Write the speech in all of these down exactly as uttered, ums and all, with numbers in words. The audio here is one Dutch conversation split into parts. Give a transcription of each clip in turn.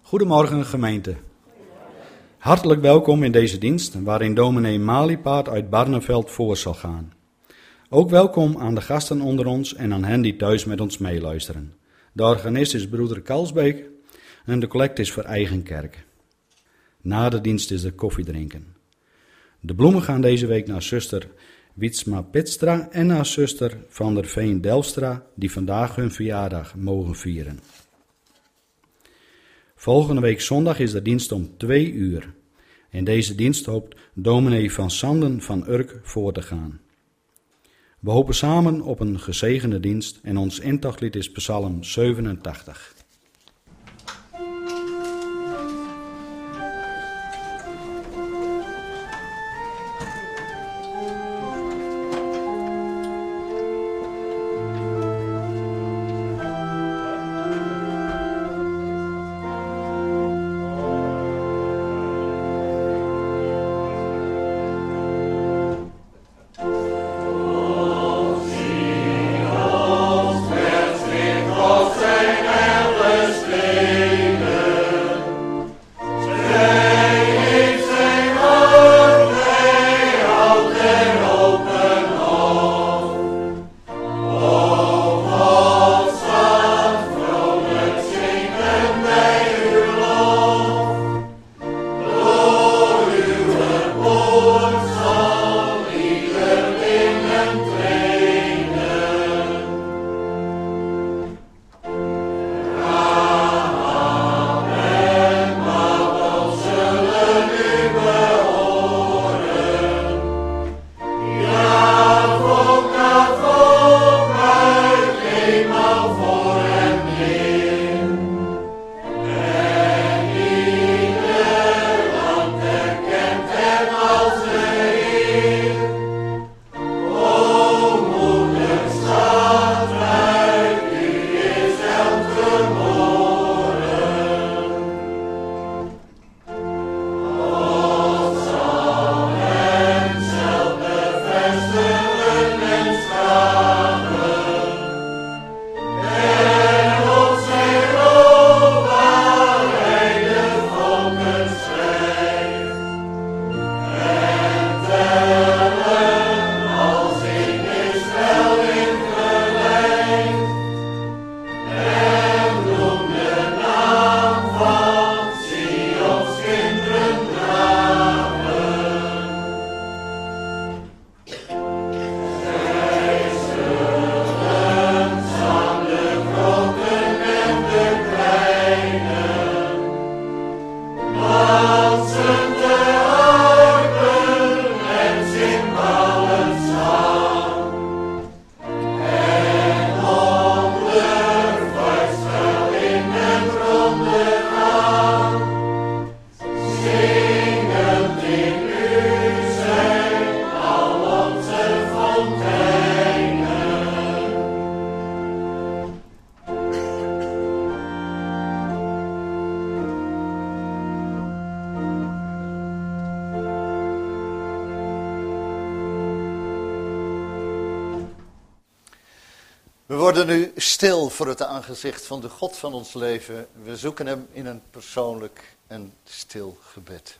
Goedemorgen gemeente. Hartelijk welkom in deze dienst waarin dominee Maliepaard uit Barneveld voor zal gaan. Ook welkom aan de gasten onder ons en aan hen die thuis met ons meeluisteren. De organist is broeder Kalsbeek en de collect is voor eigen kerk. Na de dienst is er koffie drinken. De bloemen gaan deze week naar zuster Wietsma Pitstra en naar zuster Van der Veen Delstra, die vandaag hun verjaardag mogen vieren. Volgende week zondag is de dienst om twee uur. In deze dienst hoopt dominee Van Sanden van Urk voor te gaan. We hopen samen op een gezegende dienst en ons intochtlied is Psalm zevenentachtig. We worden nu stil voor het aangezicht van de God van ons leven. We zoeken hem in een persoonlijk en stil gebed.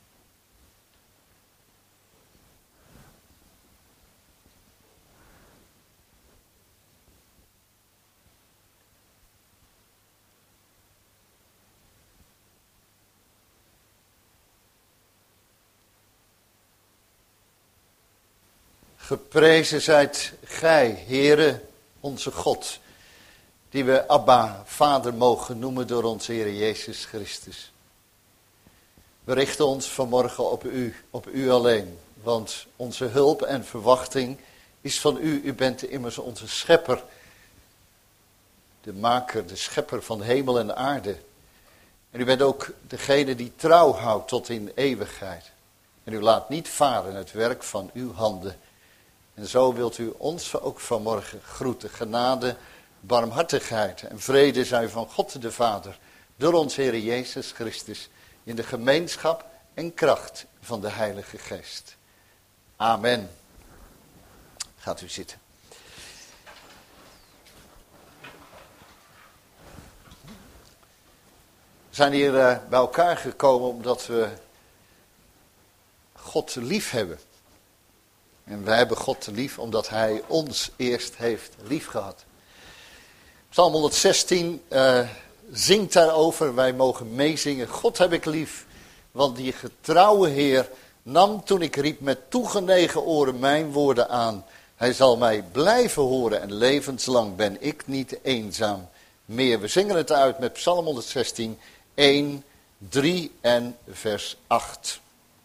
Geprezen zijt gij, Heere, onze God, die we Abba, Vader mogen noemen door onze Heer Jezus Christus. We richten ons vanmorgen op u, op u alleen, want onze hulp en verwachting is van u. U bent immers onze schepper, de maker, de schepper van hemel en aarde. En u bent ook degene die trouw houdt tot in eeuwigheid. En u laat niet varen het werk van uw handen. En zo wilt u ons ook vanmorgen groeten. Genade, barmhartigheid en vrede zijn van God de Vader, door ons Heer Jezus Christus, in de gemeenschap en kracht van de Heilige Geest. Amen. Gaat u zitten. We zijn hier uh, bij elkaar gekomen omdat we God lief hebben. En wij hebben God lief omdat hij ons eerst heeft lief gehad. Psalm honderdzestien uh, zingt daarover, wij mogen meezingen. God heb ik lief, want die getrouwe Heer nam toen ik riep met toegenegen oren mijn woorden aan. Hij zal mij blijven horen en levenslang ben ik niet eenzaam meer. We zingen het uit met Psalm honderdzestien, één, drie en vers acht.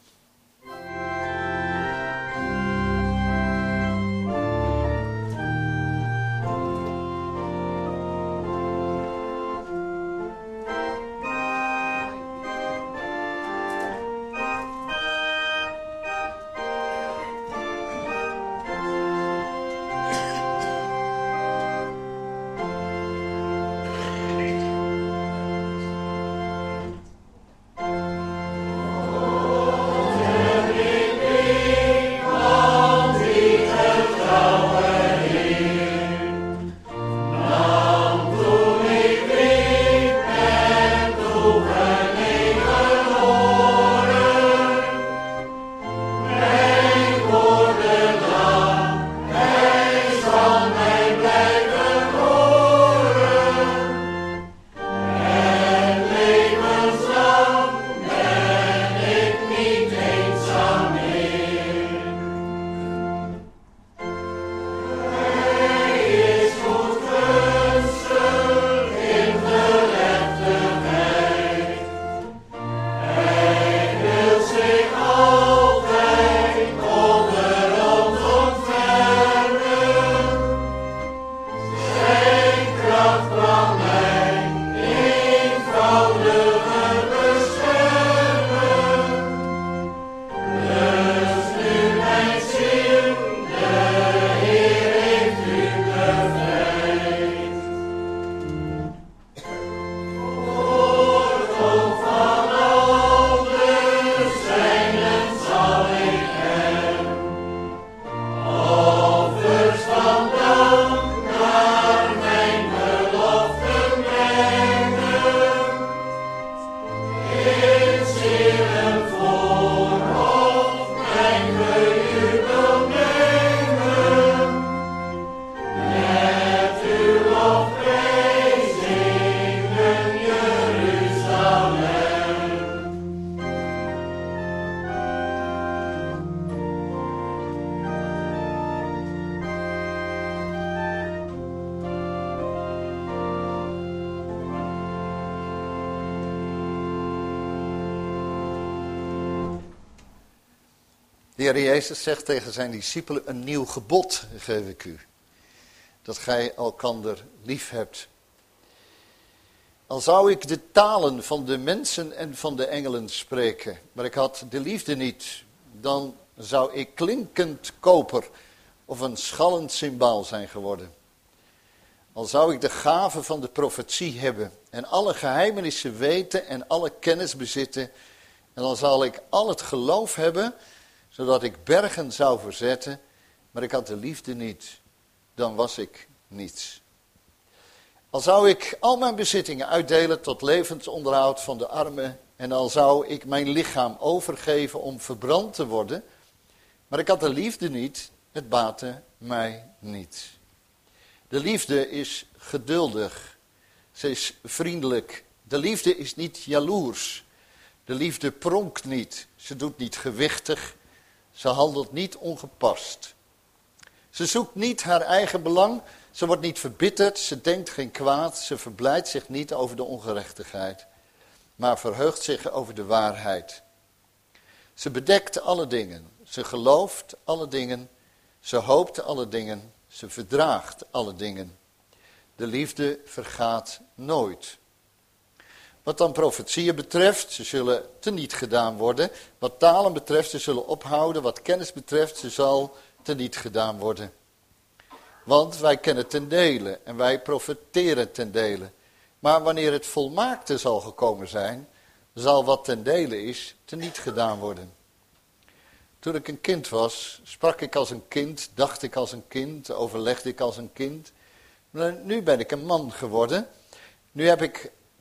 De Heer Jezus zegt tegen zijn discipelen, een nieuw gebod geef ik u. Dat gij elkander lief hebt. Al zou ik de talen van de mensen en van de engelen spreken, maar ik had de liefde niet, dan zou ik klinkend koper of een schallend cymbaal zijn geworden. Al zou ik de gave van de profetie hebben en alle geheimenissen weten en alle kennis bezitten, en dan zal ik al het geloof hebben, zodat ik bergen zou verzetten, maar ik had de liefde niet, dan was ik niets. Al zou ik al mijn bezittingen uitdelen tot levensonderhoud van de armen, en al zou ik mijn lichaam overgeven om verbrand te worden, maar ik had de liefde niet, het baatte mij niet. De liefde is geduldig, ze is vriendelijk. De liefde is niet jaloers. De liefde pronkt niet, ze doet niet gewichtig, ze handelt niet ongepast. Ze zoekt niet haar eigen belang, ze wordt niet verbitterd, ze denkt geen kwaad, ze verblijdt zich niet over de ongerechtigheid, maar verheugt zich over de waarheid. Ze bedekt alle dingen, ze gelooft alle dingen, ze hoopt alle dingen, ze verdraagt alle dingen. De liefde vergaat nooit. Wat dan profetieën betreft, ze zullen teniet gedaan worden. Wat talen betreft, ze zullen ophouden. Wat kennis betreft, ze zal teniet gedaan worden. Want wij kennen ten dele en wij profeteren ten dele. Maar wanneer het volmaakte zal gekomen zijn, zal wat ten dele is, teniet gedaan worden. Toen ik een kind was, sprak ik als een kind, dacht ik als een kind, overlegde ik als een kind. Maar nu ben ik een man geworden. Nu heb ik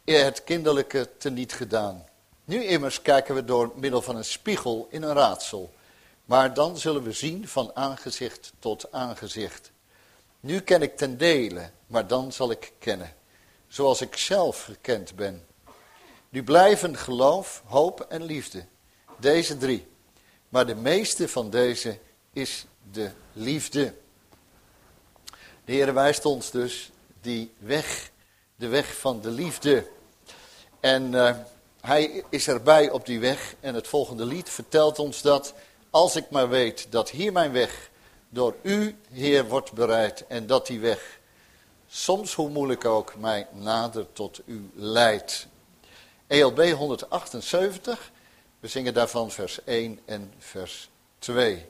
het kinderlijke teniet gedaan. Nu immers kijken we door middel van een spiegel in een raadsel. Maar dan zullen we zien van aangezicht tot aangezicht. Nu ken ik ten dele, maar dan zal ik kennen. Zoals ik zelf gekend ben. Nu blijven geloof, hoop en liefde. Deze drie. Maar de meeste van deze is de liefde. De Heer wijst ons dus die weg, de weg van de liefde. En uh, hij is erbij op die weg. En het volgende lied vertelt ons dat, als ik maar weet dat hier mijn weg door u, Heer, wordt bereid. En dat die weg, soms hoe moeilijk ook, mij nader tot u leidt. E L B honderdachtenzeventig, we zingen daarvan vers één en vers twee.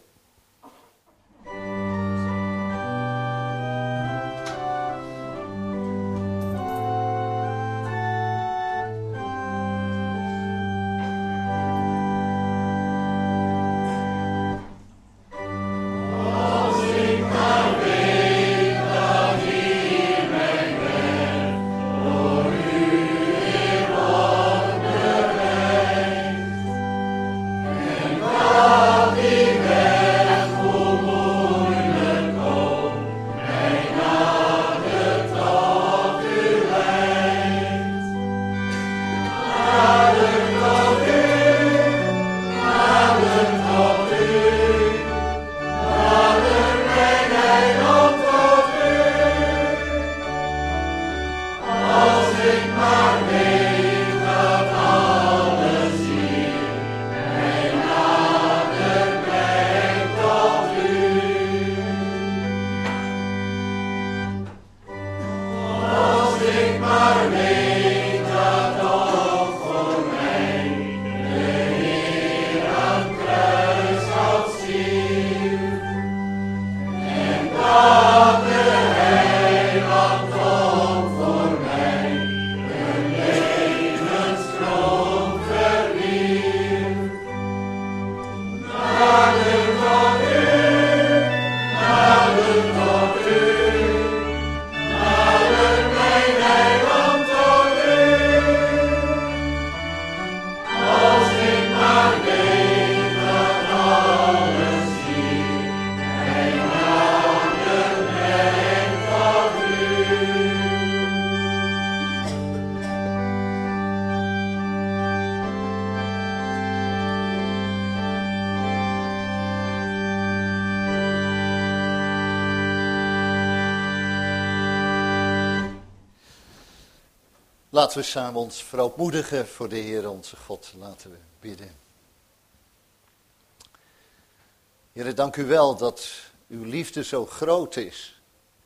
Laten we samen ons verootmoedigen voor de Heer onze God. Laten we bidden. Heer, dank u wel dat uw liefde zo groot is.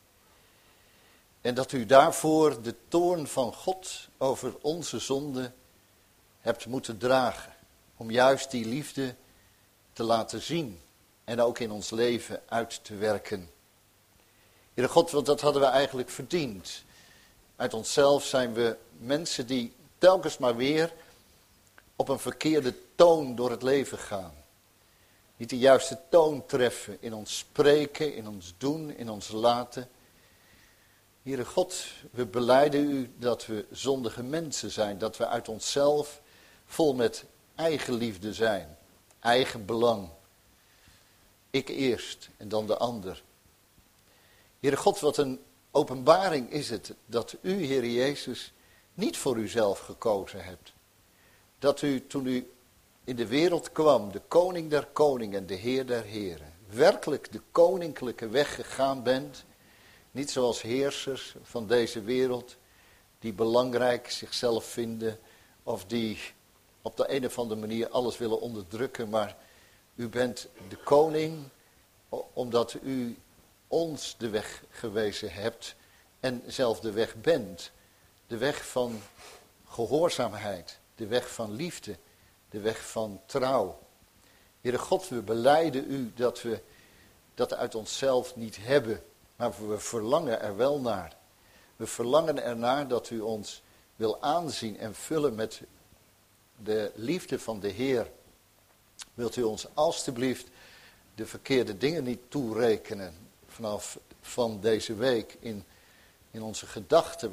En dat u daarvoor de toorn van God over onze zonde hebt moeten dragen. Om juist die liefde te laten zien. En ook in ons leven uit te werken. Heer God, want dat hadden we eigenlijk verdiend. Uit onszelf zijn we mensen die telkens maar weer op een verkeerde toon door het leven gaan. Niet de juiste toon treffen in ons spreken, in ons doen, in ons laten. Heere God, we belijden u dat we zondige mensen zijn. Dat we uit onszelf vol met eigen liefde zijn. Eigen belang. Ik eerst en dan de ander. Heere God, wat een openbaring is het dat u, Heer Jezus, niet voor uzelf gekozen hebt. Dat u, toen u in de wereld kwam, de koning der koningen en de heer der heren, werkelijk de koninklijke weg gegaan bent, niet zoals heersers van deze wereld, die belangrijk zichzelf vinden, of die op de een of andere manier alles willen onderdrukken, maar u bent de koning, omdat u ons de weg gewezen hebt en zelf de weg bent. De weg van gehoorzaamheid, de weg van liefde, de weg van trouw. Heere God, we belijden u dat we dat uit onszelf niet hebben, maar we verlangen er wel naar. We verlangen ernaar dat u ons wil aanzien en vullen met de liefde van de Heer. Wilt u ons alstublieft de verkeerde dingen niet toerekenen vanaf van deze week in, in onze gedachten, wat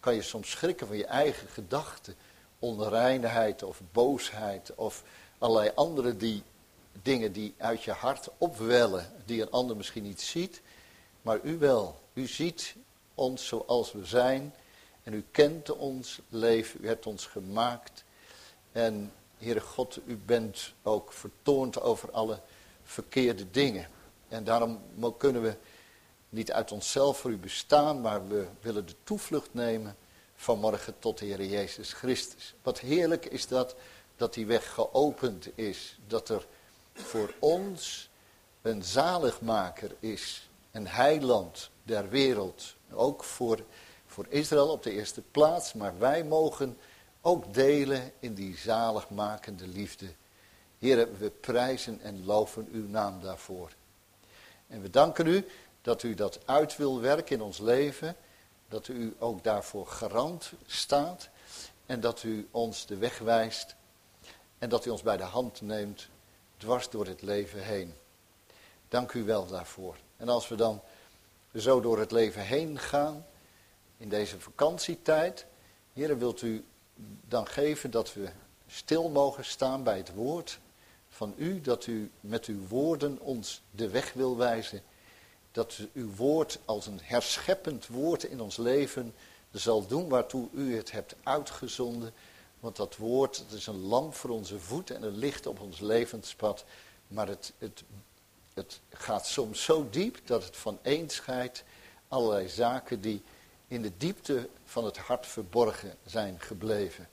kan je soms schrikken van je eigen gedachten. Onreinheid of boosheid of allerlei andere die, dingen die uit je hart opwellen. Die een ander misschien niet ziet, maar u wel. U ziet ons zoals we zijn. En u kent ons leven, u hebt ons gemaakt. En Heere God, u bent ook vertoornd over alle verkeerde dingen. En daarom kunnen we niet uit onszelf voor u bestaan, maar we willen de toevlucht nemen vanmorgen tot de Heer Jezus Christus. Wat heerlijk is dat, dat die weg geopend is. Dat er voor ons een zaligmaker is, een heiland der wereld. Ook voor, voor Israël op de eerste plaats, maar wij mogen ook delen in die zaligmakende liefde. Heere, we prijzen en loven uw naam daarvoor. En we danken u dat u dat uit wil werken in ons leven. Dat u ook daarvoor garant staat. En dat u ons de weg wijst. En dat u ons bij de hand neemt dwars door het leven heen. Dank u wel daarvoor. En als we dan zo door het leven heen gaan, in deze vakantietijd, Heere, wilt u dan geven dat we stil mogen staan bij het woord van u, dat u met uw woorden ons de weg wil wijzen, dat uw woord als een herscheppend woord in ons leven zal doen waartoe u het hebt uitgezonden, want dat woord, het is een lamp voor onze voeten en een licht op ons levenspad, maar het, het, het gaat soms zo diep dat het vaneen scheidt allerlei zaken die in de diepte van het hart verborgen zijn gebleven.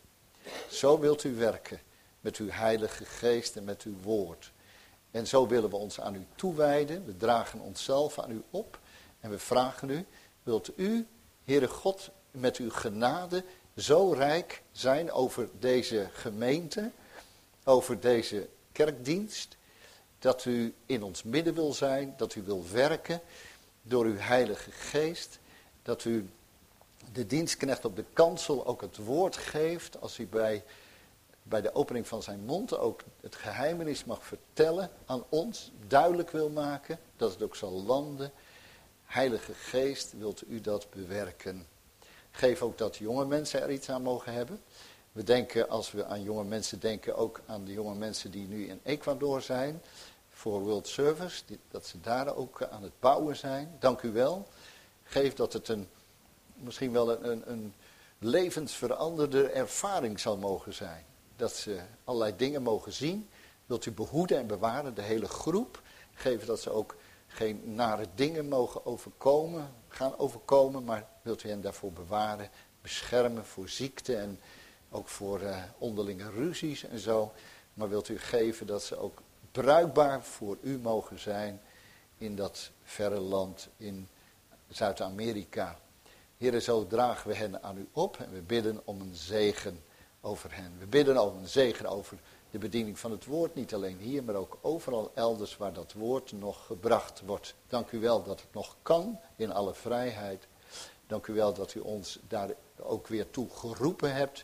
Zo wilt u werken met uw heilige geest en met uw woord. En zo willen we ons aan u toewijden. We dragen onszelf aan u op. En we vragen u, wilt u, Heere God, met uw genade zo rijk zijn over deze gemeente, over deze kerkdienst, dat u in ons midden wil zijn, dat u wil werken door uw heilige geest, dat u de dienstknecht op de kansel ook het woord geeft, als u bij, bij de opening van zijn mond ook het geheimenis mag vertellen aan ons, duidelijk wil maken, dat het ook zal landen. Heilige Geest, wilt u dat bewerken? Geef ook dat jonge mensen er iets aan mogen hebben. We denken, als we aan jonge mensen denken, ook aan de jonge mensen die nu in Ecuador zijn, voor World Service, die, dat ze daar ook aan het bouwen zijn. Dank u wel. Geef dat het een misschien wel een, een, een levensveranderde ervaring zal mogen zijn. Dat ze allerlei dingen mogen zien. Wilt u behoeden en bewaren de hele groep. Geven dat ze ook geen nare dingen mogen overkomen, gaan overkomen. Maar wilt u hen daarvoor bewaren, beschermen voor ziekte en ook voor uh, onderlinge ruzies en zo. Maar wilt u geven dat ze ook bruikbaar voor u mogen zijn in dat verre land in Zuid-Amerika. Heere, zo dragen we hen aan u op en we bidden om een zegen over hen. We bidden om een zegen over de bediening van het woord, niet alleen hier, maar ook overal elders waar dat woord nog gebracht wordt. Dank u wel dat het nog kan in alle vrijheid. Dank u wel dat u ons daar ook weer toe geroepen hebt.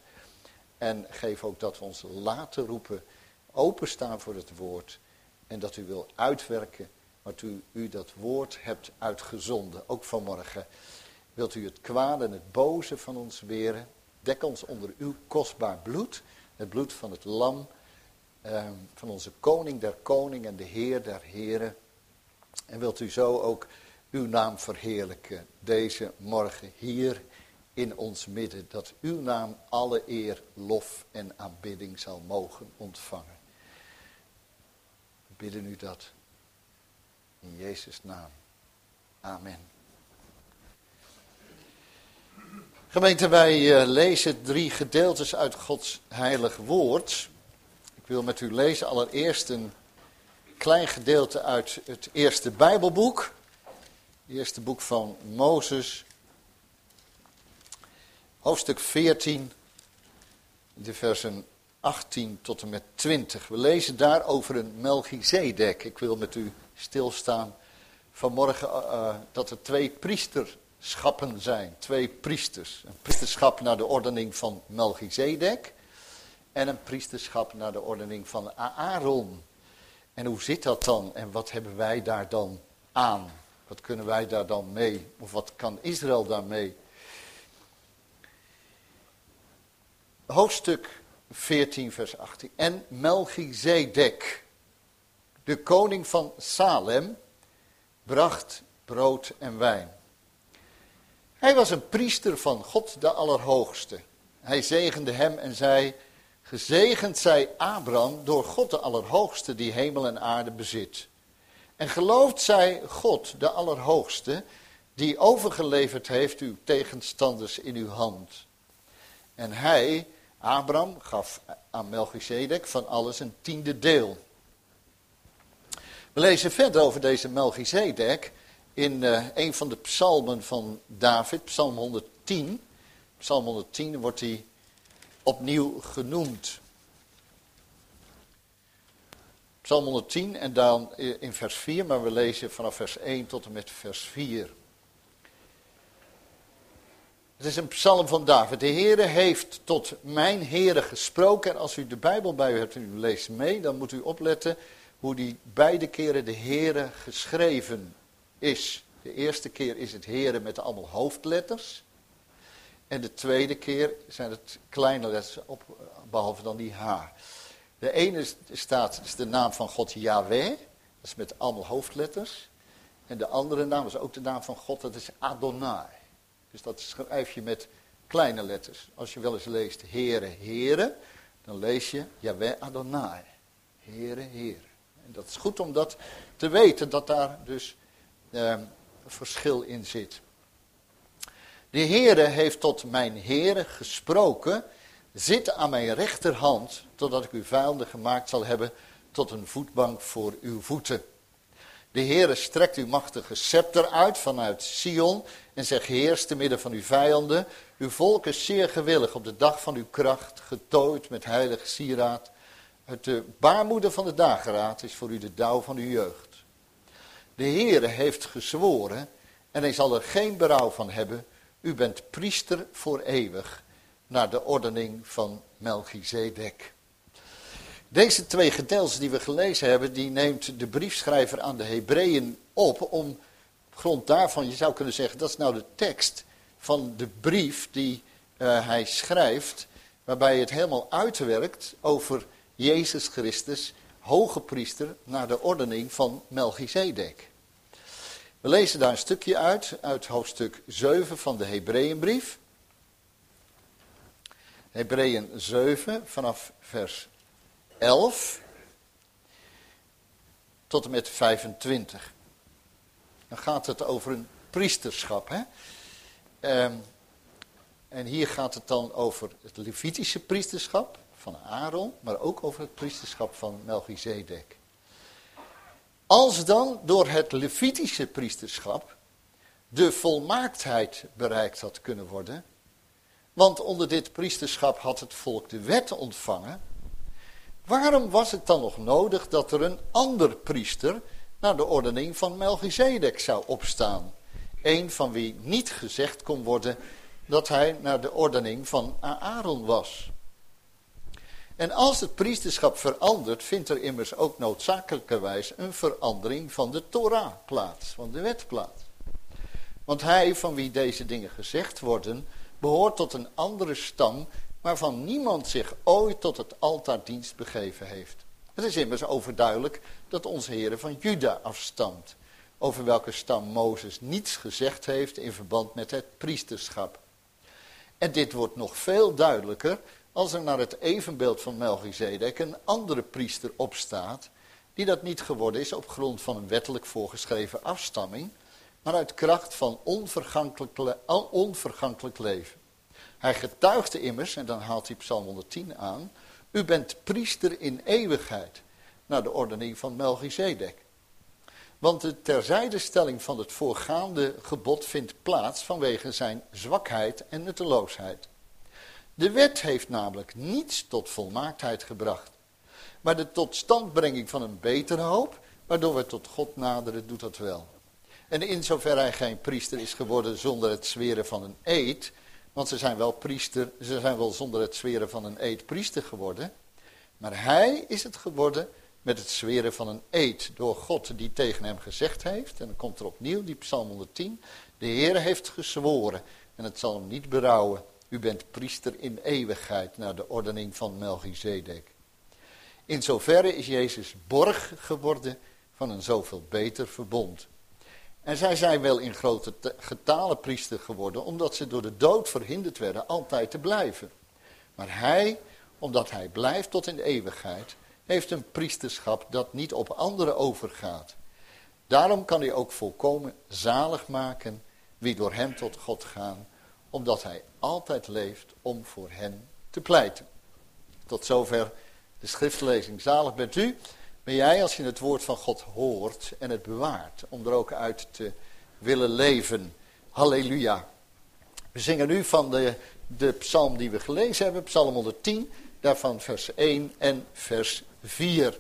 En geef ook dat we ons laten roepen, openstaan voor het woord. En dat u wil uitwerken wat u, u dat woord hebt uitgezonden, ook vanmorgen. Wilt u het kwade en het boze van ons weren? Dek ons onder uw kostbaar bloed. Het bloed van het lam. Eh, van onze koning der koning en de heer der heren. En wilt u zo ook uw naam verheerlijken. Deze morgen hier in ons midden. Dat uw naam alle eer, lof en aanbidding zal mogen ontvangen. We bidden u dat. In Jezus' naam. Amen. Gemeente, wij uh, lezen drie gedeeltes uit Gods heilig woord. Ik wil met u lezen allereerst een klein gedeelte uit het eerste Bijbelboek. Het eerste boek van Mozes. Hoofdstuk veertien, de versen achttien tot en met twintig. We lezen daar over een Melchizedek. Ik wil met u stilstaan vanmorgen uh, dat er twee priesterschappen zijn. Twee priesters. Een priesterschap naar de ordening van Melchizedek. En een priesterschap naar de ordening van Aaron. En hoe zit dat dan? En wat hebben wij daar dan aan? Wat kunnen wij daar dan mee? Of wat kan Israël daarmee? hoofdstuk veertien, vers achttien. En Melchizedek, de koning van Salem, bracht brood en wijn. Hij was een priester van God de Allerhoogste. Hij zegende hem en zei: gezegend zij Abraham door God de Allerhoogste die hemel en aarde bezit. En geloofd zij God de Allerhoogste die overgeleverd heeft uw tegenstanders in uw hand. En hij, Abraham, gaf aan Melchizedek van alles een tiende deel. We lezen verder over deze Melchizedek in uh, een van de psalmen van David, psalm honderdtien. Psalm honderdtien wordt hij opnieuw genoemd. Psalm honderdtien en dan in vers vier, maar we lezen vanaf vers één tot en met vers vier. Het is een psalm van David. De Heere heeft tot mijn Heere gesproken. En als u de Bijbel bij u hebt en u leest mee, dan moet u opletten hoe die beide keren de Heere geschreven is. De eerste keer is het Heere met allemaal hoofdletters. En de tweede keer zijn het kleine letters, op, behalve dan die H. De ene staat, is de naam van God Yahweh, dat is met allemaal hoofdletters. En de andere naam is ook de naam van God, dat is Adonai. Dus dat schrijf je met kleine letters. Als je wel eens leest Heere, Heere, dan lees je Yahweh Adonai. Heere, Heere. En dat is goed om dat te weten, dat daar dus eh, een verschil in zit. De Heere heeft tot mijn Heere gesproken: zit aan mijn rechterhand, totdat ik uw vijanden gemaakt zal hebben tot een voetbank voor uw voeten. De Heere strekt uw machtige scepter uit vanuit Sion en zegt: heers te midden van uw vijanden. Uw volk is zeer gewillig op de dag van uw kracht, getooid met heilig sieraad. Uit de baarmoeder van de dageraad is voor u de dauw van uw jeugd. De Heere heeft gezworen en hij zal er geen berouw van hebben. U bent priester voor eeuwig, naar de ordening van Melchizedek. Deze twee gedeelten die we gelezen hebben, die neemt de briefschrijver aan de Hebreeën op, om op grond daarvan, je zou kunnen zeggen, dat is nou de tekst van de brief die uh, hij schrijft, waarbij hij het helemaal uitwerkt over Jezus Christus, hoge priester, naar de ordening van Melchizedek. We lezen daar een stukje uit, uit hoofdstuk zeven van de Hebreeënbrief. Hebreeën zeven, vanaf vers elf tot en met vijfentwintig. Dan gaat het over een priesterschap. Hè? Um, en hier gaat het dan over het Levitische priesterschap van Aaron, maar ook over het priesterschap van Melchizedek. Als dan door het Levitische priesterschap de volmaaktheid bereikt had kunnen worden, want onder dit priesterschap had het volk de wet ontvangen, waarom was het dan nog nodig dat er een ander priester naar de ordening van Melchizedek zou opstaan? Een van wie niet gezegd kon worden dat hij naar de ordening van Aaron was. En als het priesterschap verandert, vindt er immers ook noodzakelijkerwijs een verandering van de Torah plaats, van de wet plaats. Want hij van wie deze dingen gezegd worden, behoort tot een andere stam, waarvan niemand zich ooit tot het altaardienst begeven heeft. Het is immers overduidelijk dat onze Heere van Juda afstamt, over welke stam Mozes niets gezegd heeft in verband met het priesterschap. En dit wordt nog veel duidelijker als er naar het evenbeeld van Melchizedek een andere priester opstaat, die dat niet geworden is op grond van een wettelijk voorgeschreven afstamming, maar uit kracht van onvergankelijk, onvergankelijk leven. Hij getuigde immers, en dan haalt hij Psalm honderdtien aan, u bent priester in eeuwigheid, naar de ordening van Melchizedek. Want de terzijdestelling van het voorgaande gebod vindt plaats vanwege zijn zwakheid en nutteloosheid. De wet heeft namelijk niets tot volmaaktheid gebracht, maar de totstandbrenging van een betere hoop, waardoor we tot God naderen, doet dat wel. En in zover hij geen priester is geworden zonder het zweren van een eed, want ze zijn wel priester, ze zijn wel zonder het zweren van een eed priester geworden, maar hij is het geworden met het zweren van een eed door God die tegen hem gezegd heeft, en dan komt er opnieuw die Psalm honderdtien, de Heer heeft gezworen en het zal hem niet berouwen. U bent priester in eeuwigheid naar de ordening van Melchizedek. In zoverre is Jezus borg geworden van een zoveel beter verbond. En zij zijn wel in grote getale priester geworden, omdat ze door de dood verhinderd werden altijd te blijven. Maar hij, omdat hij blijft tot in de eeuwigheid, heeft een priesterschap dat niet op anderen overgaat. Daarom kan hij ook volkomen zalig maken wie door hem tot God gaan, omdat hij altijd leeft om voor hen te pleiten. Tot zover de schriftlezing. Zalig bent u, ben jij als je het woord van God hoort en het bewaart, om er ook uit te willen leven. Halleluja. We zingen nu van de, de psalm die we gelezen hebben, psalm honderdtien, daarvan vers één en vers vier.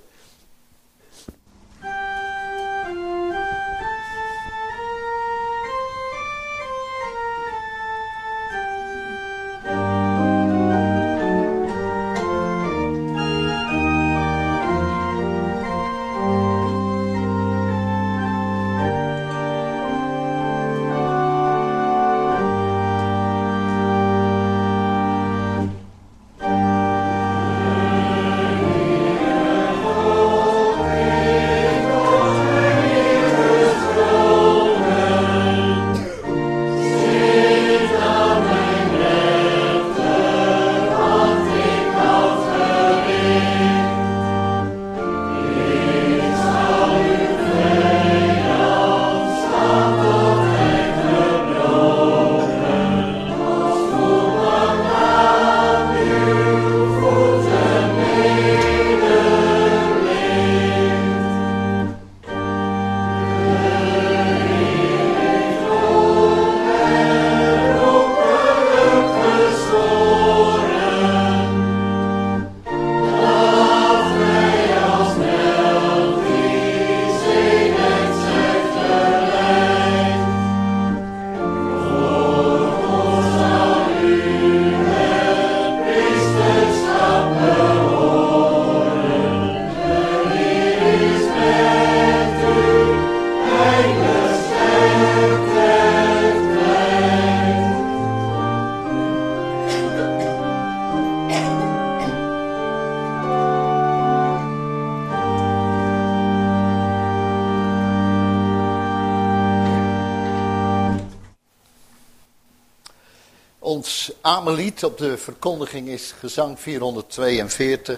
Ons Amelied op de verkondiging is gezang vierhonderdtweeënveertig.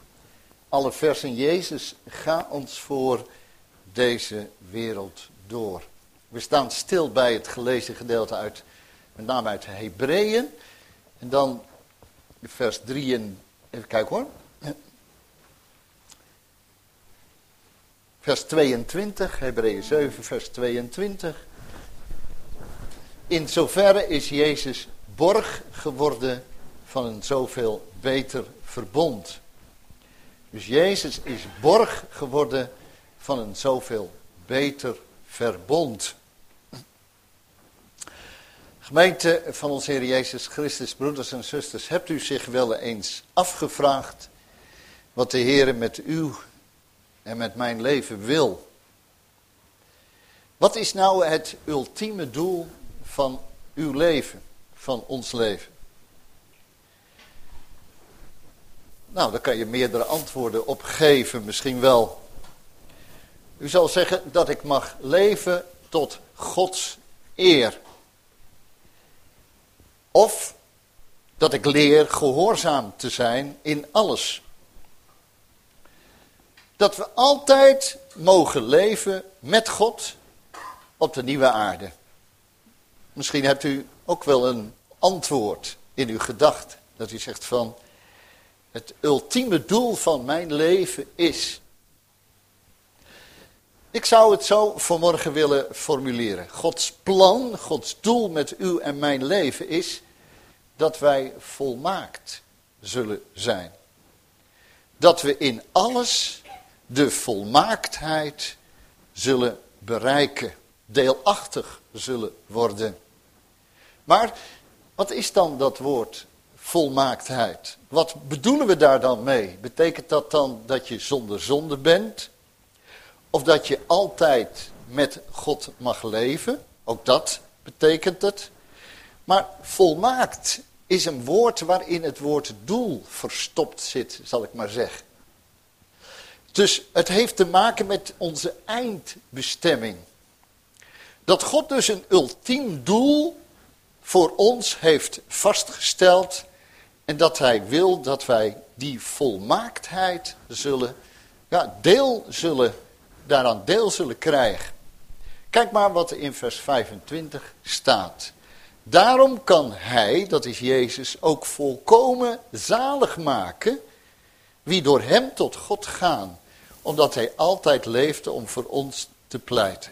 Alle versen Jezus, ga ons voor deze wereld door. We staan stil bij het gelezen gedeelte uit, met name uit Hebreeën. En dan vers drie en, even kijken hoor. Vers tweeëntwintig, Hebreeën zeven, vers tweeëntwintig. In zoverre is Jezus borg geworden van een zoveel beter verbond. Dus Jezus is borg geworden van een zoveel beter verbond. Gemeente van onze Heer Jezus Christus, broeders en zusters, hebt u zich wel eens afgevraagd wat de Heer met u en met mijn leven wil? Wat is nou het ultieme doel van uw leven, van ons leven? Nou, daar kan je meerdere antwoorden op geven, misschien wel. U zal zeggen dat ik mag leven tot Gods eer. Of dat ik leer gehoorzaam te zijn in alles. Dat we altijd mogen leven met God op de nieuwe aarde. Misschien hebt u ook wel een antwoord in uw gedacht. Dat u zegt van, het ultieme doel van mijn leven is. Ik zou het zo vanmorgen willen formuleren. Gods plan, Gods doel met uw en mijn leven is dat wij volmaakt zullen zijn. Dat we in alles de volmaaktheid zullen bereiken. Deelachtig zullen worden. Maar wat is dan dat woord volmaaktheid? Wat bedoelen we daar dan mee? Betekent dat dan dat je zonder zonde bent? Of dat je altijd met God mag leven? Ook dat betekent het. Maar volmaakt is een woord waarin het woord doel verstopt zit, zal ik maar zeggen. Dus het heeft te maken met onze eindbestemming. Dat God dus een ultiem doel voor ons heeft vastgesteld en dat hij wil dat wij die volmaaktheid zullen, ja, deel zullen, daaraan deel zullen krijgen. Kijk maar wat er in vers vijfentwintig staat. Daarom kan hij, dat is Jezus, ook volkomen zalig maken wie door hem tot God gaan, omdat hij altijd leefde om voor ons te pleiten.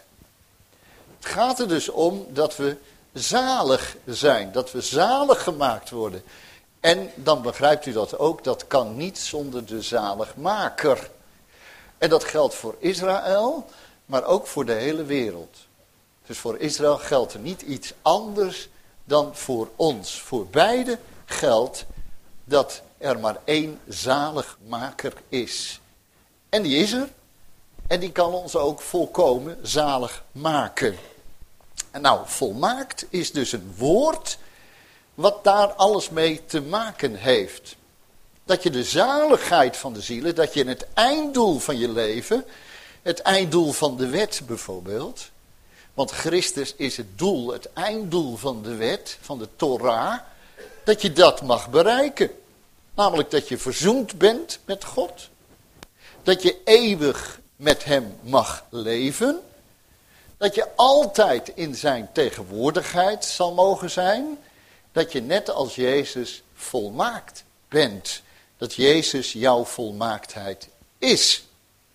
Het gaat er dus om dat we zalig zijn, dat we zalig gemaakt worden. En dan begrijpt u dat ook, dat kan niet zonder de zaligmaker. En dat geldt voor Israël, maar ook voor de hele wereld. Dus voor Israël geldt er niet iets anders dan voor ons. Voor beide geldt dat er maar één zaligmaker is. En die is er. En die kan ons ook volkomen zalig maken. En nou, volmaakt is dus een woord wat daar alles mee te maken heeft. Dat je de zaligheid van de zielen, dat je het einddoel van je leven, het einddoel van de wet bijvoorbeeld, want Christus is het doel, het einddoel van de wet, van de Torah, dat je dat mag bereiken. Namelijk dat je verzoend bent met God. Dat je eeuwig met hem mag leven. Dat je altijd in zijn tegenwoordigheid zal mogen zijn. Dat je net als Jezus volmaakt bent. Dat Jezus jouw volmaaktheid is.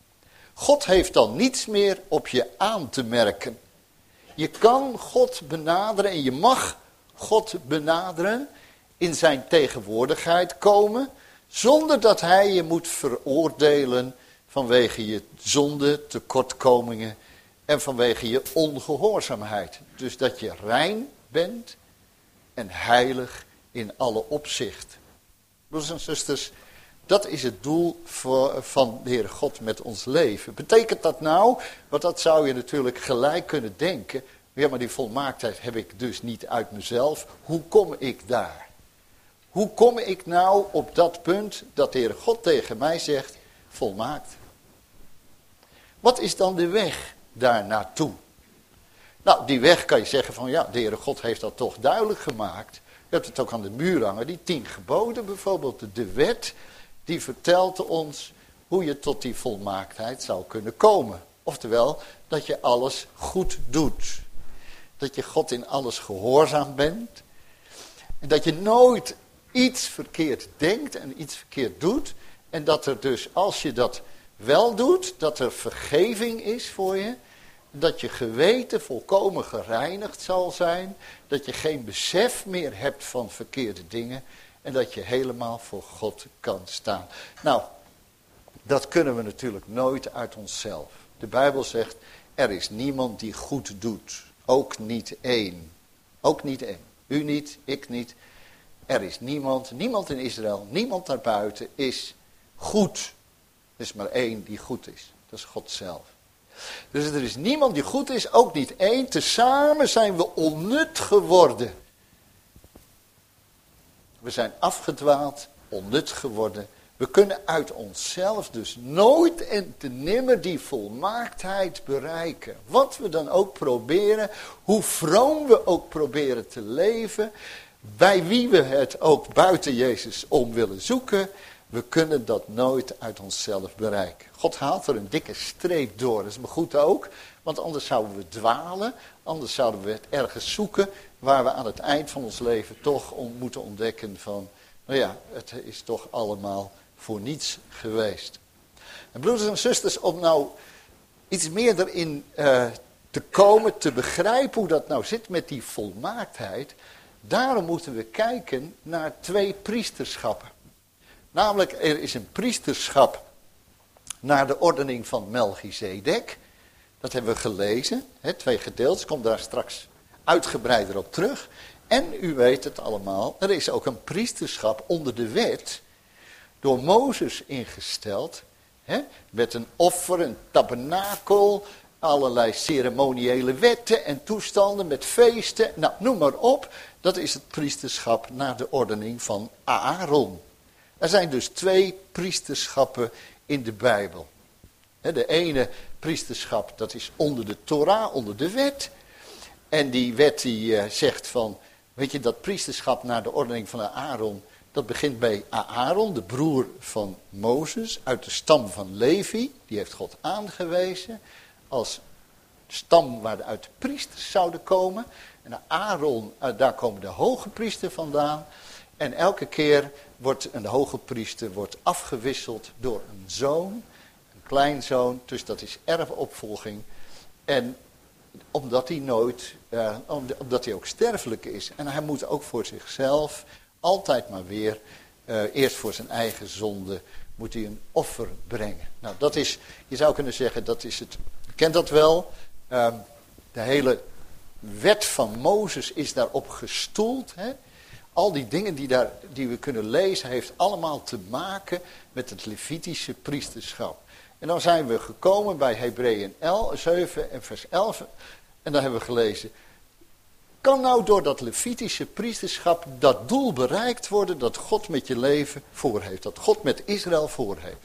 God heeft dan niets meer op je aan te merken. Je kan God benaderen en je mag God benaderen, in zijn tegenwoordigheid komen, zonder dat hij je moet veroordelen vanwege je zonde, tekortkomingen en vanwege je ongehoorzaamheid. Dus dat je rein bent en heilig in alle opzicht. Broeders en zusters, dat is het doel voor, van de Heere God met ons leven. Betekent dat nou, want dat zou je natuurlijk gelijk kunnen denken, ja, maar die volmaaktheid heb ik dus niet uit mezelf. Hoe kom ik daar? Hoe kom ik nou op dat punt dat de Heere God tegen mij zegt, volmaakt? Wat is dan de weg daar naartoe? Nou, die weg kan je zeggen van ja, de Heere God heeft dat toch duidelijk gemaakt. Je hebt het ook aan de muur hangen, die tien geboden bijvoorbeeld, de wet, die vertelt ons hoe je tot die volmaaktheid zou kunnen komen. Oftewel, dat je alles goed doet. Dat je God in alles gehoorzaam bent. En dat je nooit iets verkeerd denkt en iets verkeerd doet. En dat er dus, als je dat wel doet, dat er vergeving is voor je. Dat je geweten volkomen gereinigd zal zijn. Dat je geen besef meer hebt van verkeerde dingen. En dat je helemaal voor God kan staan. Nou, dat kunnen we natuurlijk nooit uit onszelf. De Bijbel zegt, er is niemand die goed doet. Ook niet één. Ook niet één. U niet, ik niet. Er is niemand, niemand in Israël, niemand daarbuiten is goed. Er is maar één die goed is. Dat is God zelf. Dus er is niemand die goed is, ook niet één. Tezamen zijn we onnut geworden. We zijn afgedwaald, onnut geworden. We kunnen uit onszelf dus nooit en te nimmer die volmaaktheid bereiken. Wat we dan ook proberen, hoe vroom we ook proberen te leven, bij wie we het ook buiten Jezus om willen zoeken, we kunnen dat nooit uit onszelf bereiken. God haalt er een dikke streep door, dat is maar goed ook, want anders zouden we dwalen, anders zouden we het ergens zoeken waar we aan het eind van ons leven toch om moeten ontdekken van, nou ja, het is toch allemaal voor niets geweest. En broeders en zusters, om nou iets meer erin uh, te komen, te begrijpen hoe dat nou zit met die volmaaktheid, daarom moeten we kijken naar twee priesterschappen. Namelijk, er is een priesterschap naar de ordening van Melchizedek. Dat hebben we gelezen, hè, twee gedeeltes, ik kom daar straks uitgebreider op terug. En u weet het allemaal, er is ook een priesterschap onder de wet, door Mozes ingesteld, hè, met een offer, een tabernakel, allerlei ceremoniële wetten en toestanden met feesten. Nou, noem maar op. Dat is het priesterschap naar de ordening van Aaron. Er zijn dus twee priesterschappen in de Bijbel. De ene priesterschap, dat is onder de Torah, onder de wet. En die wet die uh, zegt van, weet je, dat priesterschap naar de ordening van Aaron, dat begint bij Aaron, de broer van Mozes, uit de stam van Levi. Die heeft God aangewezen als stam waaruit de priesters zouden komen. En Aaron, uh, daar komen de hoge priester vandaan. En elke keer wordt een hoge priester wordt afgewisseld door een zoon, een kleinzoon. Dus dat is erfopvolging. En omdat hij nooit, uh, omdat hij ook sterfelijk is. En hij moet ook voor zichzelf altijd maar weer, uh, eerst voor zijn eigen zonde, moet hij een offer brengen. Nou, dat is, je zou kunnen zeggen, dat is het, je kent dat wel. Uh, de hele wet van Mozes is daarop gestoeld. Hè? Al die dingen die, daar, die we kunnen lezen, heeft allemaal te maken met het Levitische priesterschap. En dan zijn we gekomen bij Hebreeën zeven en vers elf. En dan hebben we gelezen. Kan nou door dat Levitische priesterschap dat doel bereikt worden dat God met je leven voor heeft. Dat God met Israël voor heeft.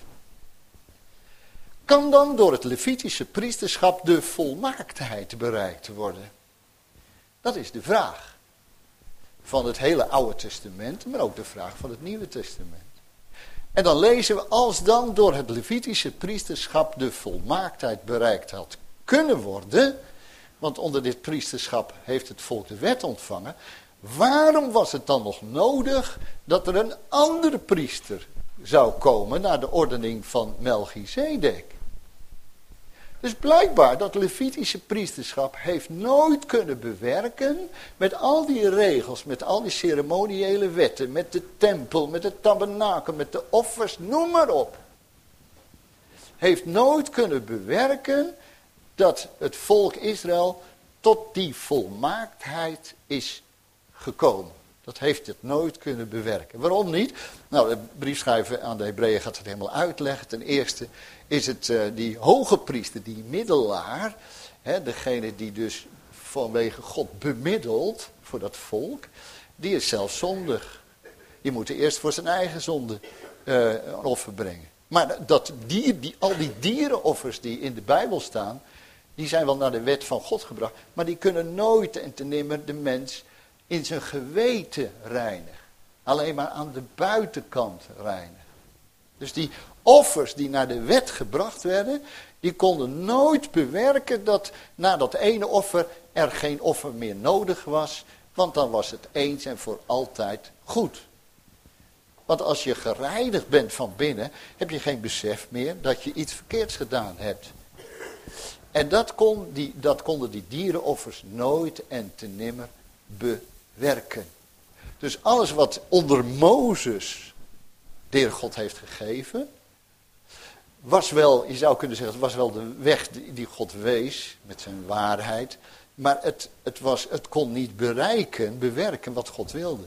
Kan dan door het Levitische priesterschap de volmaaktheid bereikt worden? Dat is de vraag. Van het hele Oude Testament, maar ook de vraag van het Nieuwe Testament. En dan lezen we, als dan door het Levitische priesterschap de volmaaktheid bereikt had kunnen worden, want onder dit priesterschap heeft het volk de wet ontvangen, waarom was het dan nog nodig dat er een andere priester zou komen naar de ordening van Melchizedek? Dus blijkbaar dat Levitische priesterschap heeft nooit kunnen bewerken met al die regels, met al die ceremoniële wetten, met de tempel, met het tabernakel, met de offers, noem maar op. Heeft nooit kunnen bewerken dat het volk Israël tot die volmaaktheid is gekomen. Dat heeft het nooit kunnen bewerken. Waarom niet? Nou, de briefschrijver aan de Hebreeën gaat het helemaal uitleggen. Ten eerste is het uh, die hoge priester, die middelaar, hè, degene die dus vanwege God bemiddelt voor dat volk, die is zelf zondig. Die moet eerst voor zijn eigen zonde uh, een offer brengen. Maar dat dier, die, al die dierenoffers die in de Bijbel staan, die zijn wel naar de wet van God gebracht, maar die kunnen nooit en te nimmer de mens in zijn geweten reinigen. Alleen maar aan de buitenkant reinigen. Dus die offers die naar de wet gebracht werden, die konden nooit bewerken dat na dat ene offer er geen offer meer nodig was, want dan was het eens en voor altijd goed. Want als je gereinigd bent van binnen, heb je geen besef meer dat je iets verkeerds gedaan hebt. En dat, kon die, dat konden die dierenoffers nooit en te nimmer bewerken. Dus alles wat onder Mozes de Heer God heeft gegeven, was wel, je zou kunnen zeggen, het was wel de weg die God wees met zijn waarheid. Maar het, het, was, het kon niet bereiken, bewerken wat God wilde.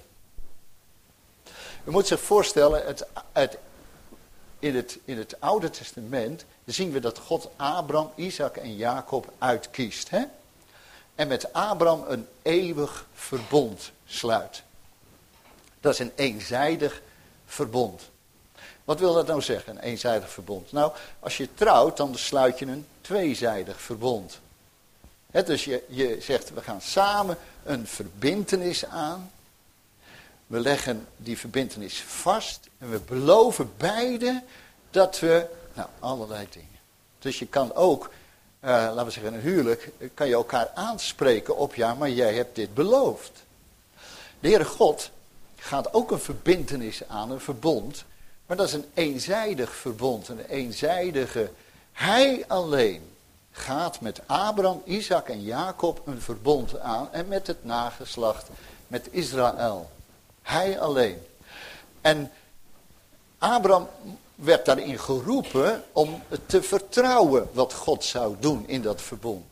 U moet zich voorstellen, het, het, in, het, in het Oude Testament zien we dat God Abraham, Isaac en Jacob uitkiest. Hè? En met Abraham een eeuwig verbond sluit. Dat is een eenzijdig verbond. Wat wil dat nou zeggen, een eenzijdig verbond? Nou, als je trouwt, dan sluit je een tweezijdig verbond. He, dus je, je zegt, we gaan samen een verbintenis aan. We leggen die verbintenis vast. En we beloven beide dat we, nou, allerlei dingen. Dus je kan ook, uh, laten we zeggen, een huwelijk, kan je elkaar aanspreken op, ja, maar jij hebt dit beloofd. De Heere God gaat ook een verbintenis aan, een verbond. Maar dat is een eenzijdig verbond, een eenzijdige. Hij alleen gaat met Abraham, Isaac en Jacob een verbond aan en met het nageslacht, met Israël. Hij alleen. En Abraham werd daarin geroepen om te vertrouwen wat God zou doen in dat verbond.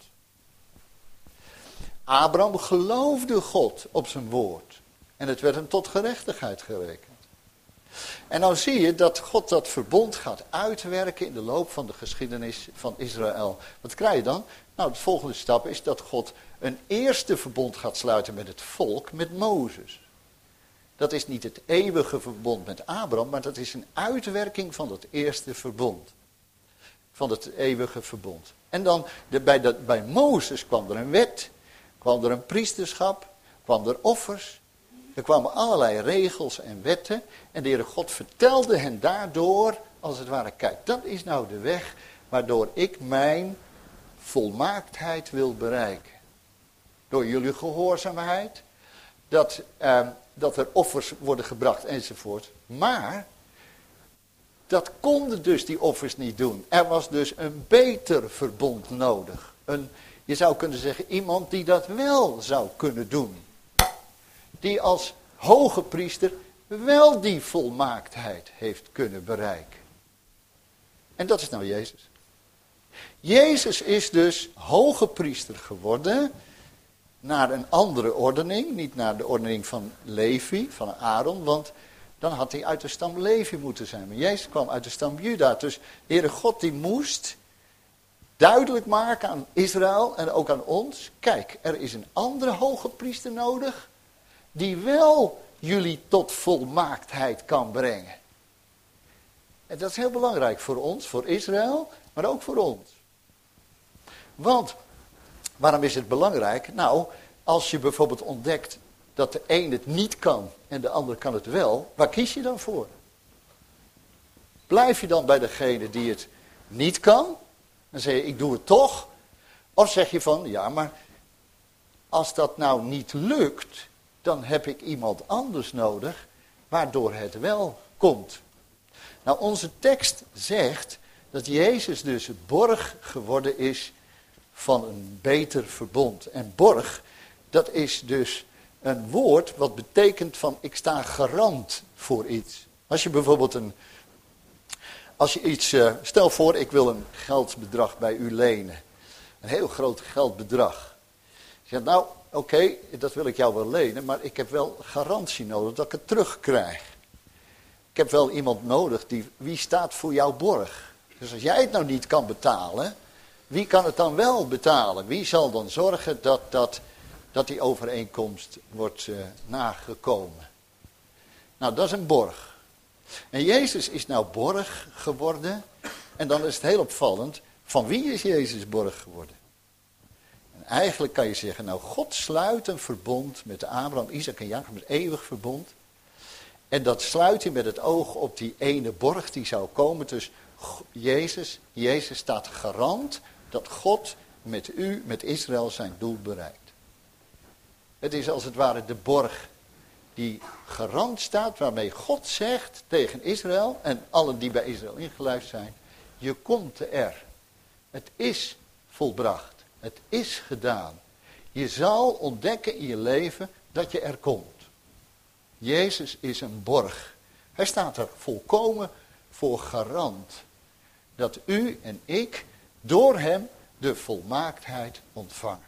Abraham geloofde God op zijn woord en het werd hem tot gerechtigheid gerekend. En nou zie je dat God dat verbond gaat uitwerken in de loop van de geschiedenis van Israël. Wat krijg je dan? Nou, de volgende stap is dat God een eerste verbond gaat sluiten met het volk, met Mozes. Dat is niet het eeuwige verbond met Abraham, maar dat is een uitwerking van dat eerste verbond. Van het eeuwige verbond. En dan de, bij, de, bij Mozes kwam er een wet, kwam er een priesterschap, kwam er offers. Er kwamen allerlei regels en wetten. En de Heere God vertelde hen daardoor, als het ware, kijk, dat is nou de weg waardoor ik mijn volmaaktheid wil bereiken. Door jullie gehoorzaamheid, dat, eh, dat er offers worden gebracht enzovoort. Maar dat konden dus die offers niet doen. Er was dus een beter verbond nodig. Een, je zou kunnen zeggen, iemand die dat wel zou kunnen doen. Die als hoge priester wel die volmaaktheid heeft kunnen bereiken. En dat is nou Jezus. Jezus is dus hoge priester geworden naar een andere ordening. Niet naar de ordening van Levi, van Aaron, want dan had hij uit de stam Levi moeten zijn. Maar Jezus kwam uit de stam Juda. Dus de Heere God die moest duidelijk maken aan Israël en ook aan ons. Kijk, er is een andere hoge priester nodig die wel jullie tot volmaaktheid kan brengen. En dat is heel belangrijk voor ons, voor Israël, maar ook voor ons. Want, waarom is het belangrijk? Nou, als je bijvoorbeeld ontdekt dat de een het niet kan en de ander kan het wel, waar kies je dan voor? Blijf je dan bij degene die het niet kan? Dan zeg je, ik doe het toch. Of zeg je van, ja, maar als dat nou niet lukt, dan heb ik iemand anders nodig, waardoor het wel komt. Nou, onze tekst zegt dat Jezus dus borg geworden is van een beter verbond. En borg, dat is dus een woord wat betekent van ik sta garant voor iets. Als je bijvoorbeeld een, als je iets, uh, stel voor ik wil een geldbedrag bij u lenen. Een heel groot geldbedrag. Je zegt nou oké, okay, dat wil ik jou wel lenen, maar ik heb wel garantie nodig dat ik het terugkrijg. Ik heb wel iemand nodig die, wie staat voor jouw borg? Dus als jij het nou niet kan betalen, wie kan het dan wel betalen? Wie zal dan zorgen dat, dat, dat die overeenkomst wordt uh, nagekomen? Nou, dat is een borg. En Jezus is nou borg geworden. En dan is het heel opvallend, van wie is Jezus borg geworden? En eigenlijk kan je zeggen, nou God sluit een verbond met Abraham, Isaac en Jacob, een eeuwig verbond. En dat sluit hij met het oog op die ene borg die zou komen. Dus Jezus, Jezus staat garant dat God met u, met Israël, zijn doel bereikt. Het is als het ware de borg die garant staat, waarmee God zegt tegen Israël en allen die bij Israël ingeluisterd zijn, je komt er. Het is volbracht. Het is gedaan. Je zal ontdekken in je leven dat je er komt. Jezus is een borg. Hij staat er volkomen voor garant. Dat u en ik door hem de volmaaktheid ontvangen.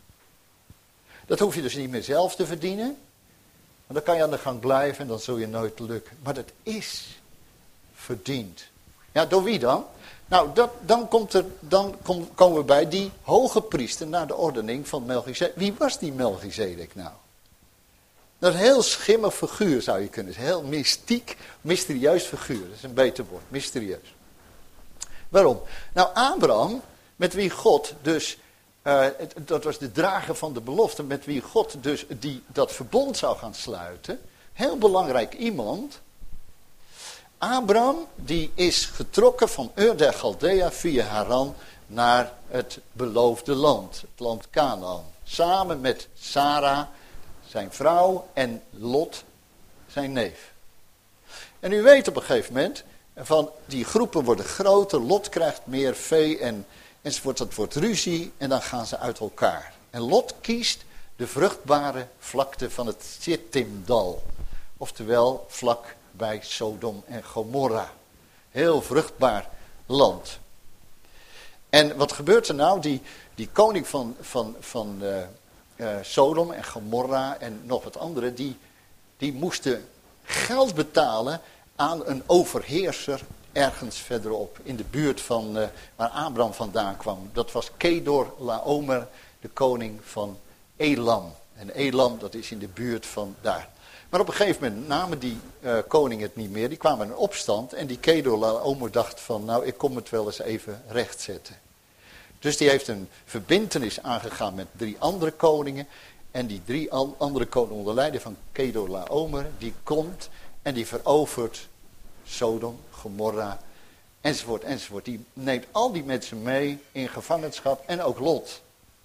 Dat hoef je dus niet meer zelf te verdienen. Maar dan kan je aan de gang blijven en dan zul je nooit lukken. Maar dat is verdiend. Ja, door wie dan? Nou, dat, dan, komt er, dan kom, komen we bij die hoge priester naar de ordening van Melchizedek. Wie was die Melchizedek nou? Dat is een heel schimmig figuur zou je kunnen zeggen. Heel mystiek, mysterieus figuur. Dat is een beter woord, mysterieus. Waarom? Nou, Abraham, met wie God dus, uh, dat was de drager van de belofte, met wie God dus die, dat verbond zou gaan sluiten. Heel belangrijk iemand. Abraham, die is getrokken van Ur der Chaldea via Haran naar het beloofde land, het land Canaan. Samen met Sarah, zijn vrouw, en Lot, zijn neef. En u weet op een gegeven moment, van die groepen worden groter, Lot krijgt meer vee en enzovoort, dat wordt ruzie en dan gaan ze uit elkaar. En Lot kiest de vruchtbare vlakte van het Sittimdal, oftewel vlak bij Sodom en Gomorra. Heel vruchtbaar land. En wat gebeurt er nou? Die, die koning van, van, van uh, uh, Sodom en Gomorra en nog wat andere, die, die moesten geld betalen aan een overheerser ergens verderop, in de buurt van uh, waar Abraham vandaan kwam. Dat was Kedor Laomer, de koning van Elam. En Elam, dat is in de buurt van daar. Maar op een gegeven moment namen die uh, koning het niet meer. Die kwamen in opstand en die Kedor Laomer dacht van, nou, ik kom het wel eens even rechtzetten. Dus die heeft een verbintenis aangegaan met drie andere koningen. En die drie andere koningen onder leiding van Kedor Laomer, die komt en die verovert Sodom, Gomorra, enzovoort, enzovoort. Die neemt al die mensen mee in gevangenschap en ook Lot.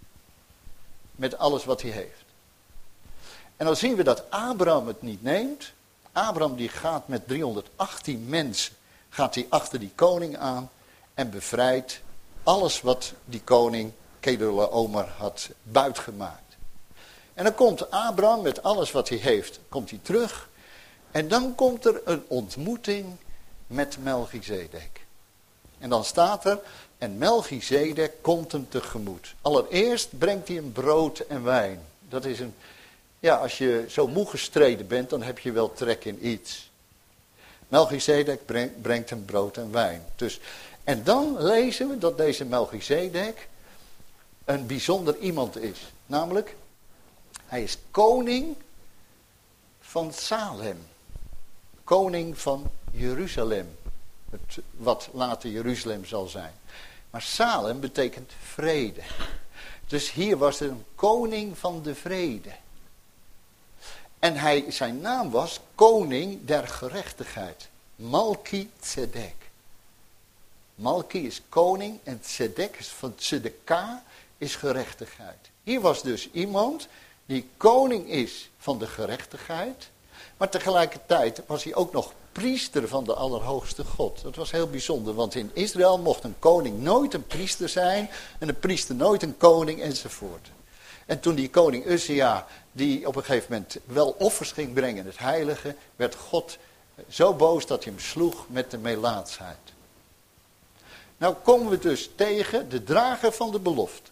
Met alles wat hij heeft. En dan zien we dat Abraham het niet neemt. Abraham die gaat met driehonderdachttien mensen, gaat hij achter die koning aan en bevrijdt alles wat die koning Kedorlaomer had buitgemaakt. En dan komt Abraham met alles wat hij heeft, komt hij terug. En dan komt er een ontmoeting met Melchizedek. En dan staat er, en Melchizedek komt hem tegemoet. Allereerst brengt hij hem brood en wijn. Dat is een, ja, als je zo moe gestreden bent, dan heb je wel trek in iets. Melchizedek brengt, brengt hem brood en wijn. Dus, en dan lezen we dat deze Melchizedek een bijzonder iemand is. Namelijk, hij is koning van Salem. Koning van Jeruzalem. Het, wat later Jeruzalem zal zijn. Maar Salem betekent vrede. Dus hier was er een koning van de vrede. En hij, zijn naam was koning der gerechtigheid. Malki-Tzedek. Malki is koning en Tzedek is van Tzedeka is gerechtigheid. Hier was dus iemand die koning is van de gerechtigheid. Maar tegelijkertijd was hij ook nog priester van de Allerhoogste God. Dat was heel bijzonder, want in Israël mocht een koning nooit een priester zijn. En een priester nooit een koning enzovoort. En toen die koning Uzia, die op een gegeven moment wel offers ging brengen in het heilige, werd God zo boos dat hij hem sloeg met de melaatsheid. Nou komen we dus tegen de drager van de belofte.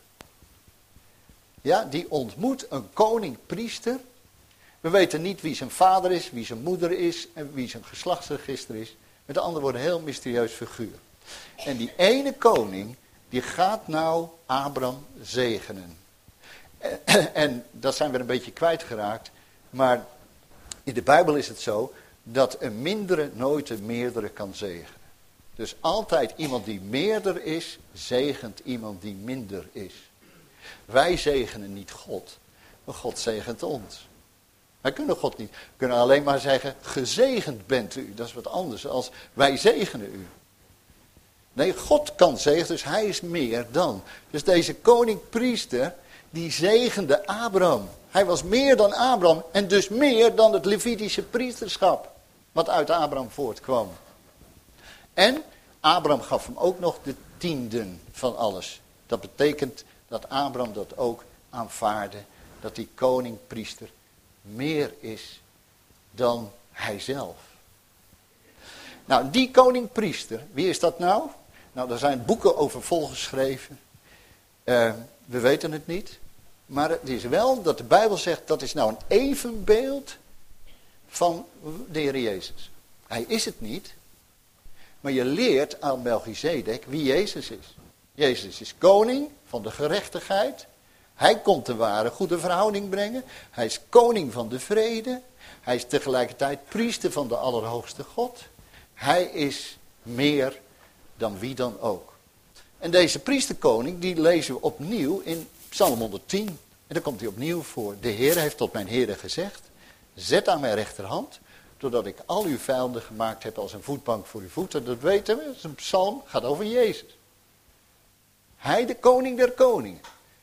Ja, die ontmoet een koning-priester. We weten niet wie zijn vader is, wie zijn moeder is en wie zijn geslachtsregister is. Met andere woorden, een heel mysterieus figuur. En die ene koning, die gaat nou Abraham zegenen. En, en dat zijn we een beetje kwijtgeraakt. Maar in de Bijbel is het zo dat een mindere nooit een meerdere kan zegenen. Dus altijd iemand die meerder is, zegent iemand die minder is. Wij zegenen niet God, maar God zegent ons. Wij kunnen God niet. We kunnen alleen maar zeggen, gezegend bent u. Dat is wat anders als wij zegenen u. Nee, God kan zegenen, dus hij is meer dan. Dus deze koning-priester, die zegende Abraham. Hij was meer dan Abraham en dus meer dan het Levitische priesterschap. Wat uit Abraham voortkwam. En Abraham gaf hem ook nog de tienden van alles. Dat betekent dat Abraham dat ook aanvaarde. Dat die koning-priester meer is dan hijzelf. Nou, die koning-priester, wie is dat nou? Nou, daar zijn boeken over volgeschreven. Uh, we weten het niet. Maar het is wel dat de Bijbel zegt, dat is nou een evenbeeld van de Heer Jezus. Hij is het niet. Maar je leert aan Melchizedek wie Jezus is. Jezus is koning van de gerechtigheid. Hij komt de ware goede verhouding brengen. Hij is koning van de vrede. Hij is tegelijkertijd priester van de Allerhoogste God. Hij is meer dan wie dan ook. En deze priesterkoning, die lezen we opnieuw in Psalm honderdtien. En daar komt hij opnieuw voor. De Heer heeft tot mijn Heere gezegd, zet aan mijn rechterhand, doordat ik al uw vijanden gemaakt heb als een voetbank voor uw voeten. Dat weten we, dat is een psalm, gaat over Jezus. Hij, de koning der koningen,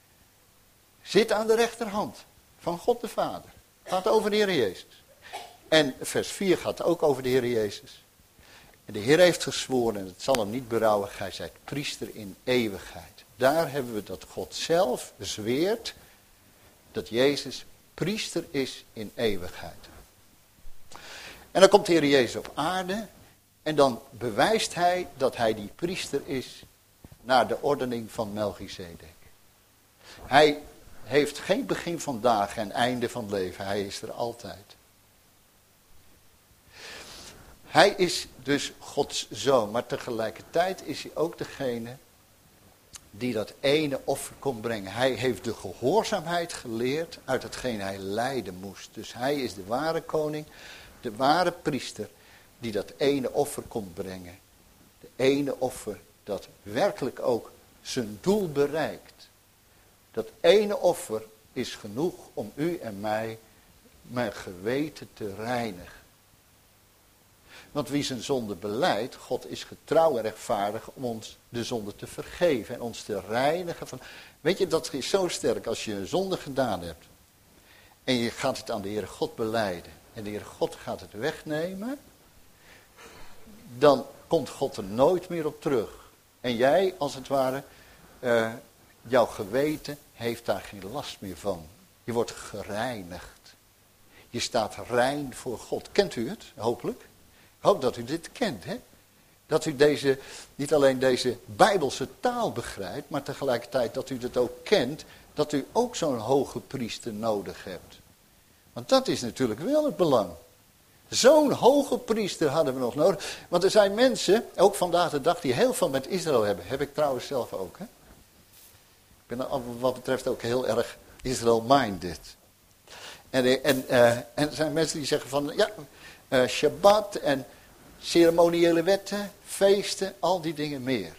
zit aan de rechterhand van God de Vader. Gaat over de Heer Jezus. En vers vier gaat ook over de Heer Jezus. En de Heer heeft gezworen, en het zal hem niet berouwen, gij zijt priester in eeuwigheid. Daar hebben we dat God zelf zweert dat Jezus priester is in eeuwigheid. En dan komt de Heer Jezus op aarde en dan bewijst hij dat hij die priester is naar de ordening van Melchizedek. Hij heeft geen begin van dagen en einde van leven, hij is er altijd. Hij is dus Gods zoon, maar tegelijkertijd is hij ook degene die dat ene offer kon brengen. Hij heeft de gehoorzaamheid geleerd uit hetgeen hij lijden moest. Dus hij is de ware koning, de ware priester, die dat ene offer kon brengen. De ene offer dat werkelijk ook zijn doel bereikt. Dat ene offer is genoeg om u en mij, mijn geweten te reinigen. Want wie zijn zonde belijdt, God is getrouw en rechtvaardig om ons de zonde te vergeven en ons te reinigen. Van, weet je, dat is zo sterk als je een zonde gedaan hebt. En je gaat het aan de Heere God belijden. En de Heere God gaat het wegnemen. Dan komt God er nooit meer op terug. En jij, als het ware, uh, jouw geweten heeft daar geen last meer van. Je wordt gereinigd. Je staat rein voor God. Kent u het, hopelijk? Ik hoop dat u dit kent, hè? Dat u deze, niet alleen deze Bijbelse taal begrijpt, maar tegelijkertijd dat u het ook kent, dat u ook zo'n hoge priester nodig hebt. Want dat is natuurlijk wel het belang. Zo'n hoge priester hadden we nog nodig. Want er zijn mensen, ook vandaag de dag, die heel veel met Israël hebben. Heb ik trouwens zelf ook, hè? Ik ben wat betreft ook heel erg Israel-minded. En, en, uh, en er zijn mensen die zeggen van, ja, uh, Shabbat en ceremoniële wetten, feesten, al die dingen meer.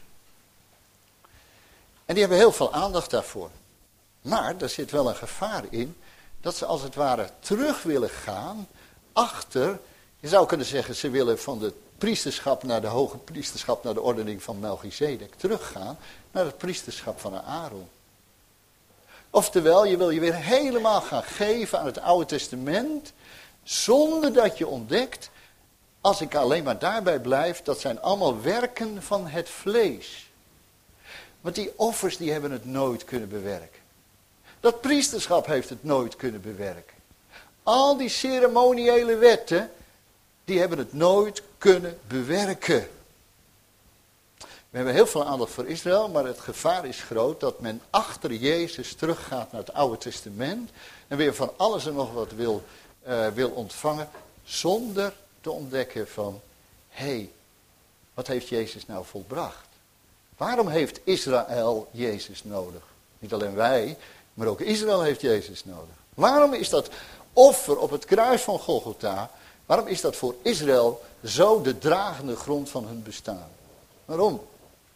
En die hebben heel veel aandacht daarvoor. Maar er zit wel een gevaar in, dat ze als het ware terug willen gaan, achter, je zou kunnen zeggen, ze willen van de priesterschap naar de hoge priesterschap, naar de ordening van Melchizedek, teruggaan naar het priesterschap van Aaron. Oftewel, je wil je weer helemaal gaan geven aan het Oude Testament, zonder dat je ontdekt, als ik alleen maar daarbij blijf, dat zijn allemaal werken van het vlees. Want die offers die hebben het nooit kunnen bewerken. Dat priesterschap heeft het nooit kunnen bewerken. Al die ceremoniële wetten, die hebben het nooit kunnen bewerken. We hebben heel veel aandacht voor Israël, maar het gevaar is groot dat men achter Jezus teruggaat naar het Oude Testament en weer van alles en nog wat wil, uh, wil ontvangen, zonder te ontdekken van, hé, hey, wat heeft Jezus nou volbracht? Waarom heeft Israël Jezus nodig? Niet alleen wij, maar ook Israël heeft Jezus nodig. Waarom is dat offer op het kruis van Golgotha, waarom is dat voor Israël zo de dragende grond van hun bestaan? Waarom?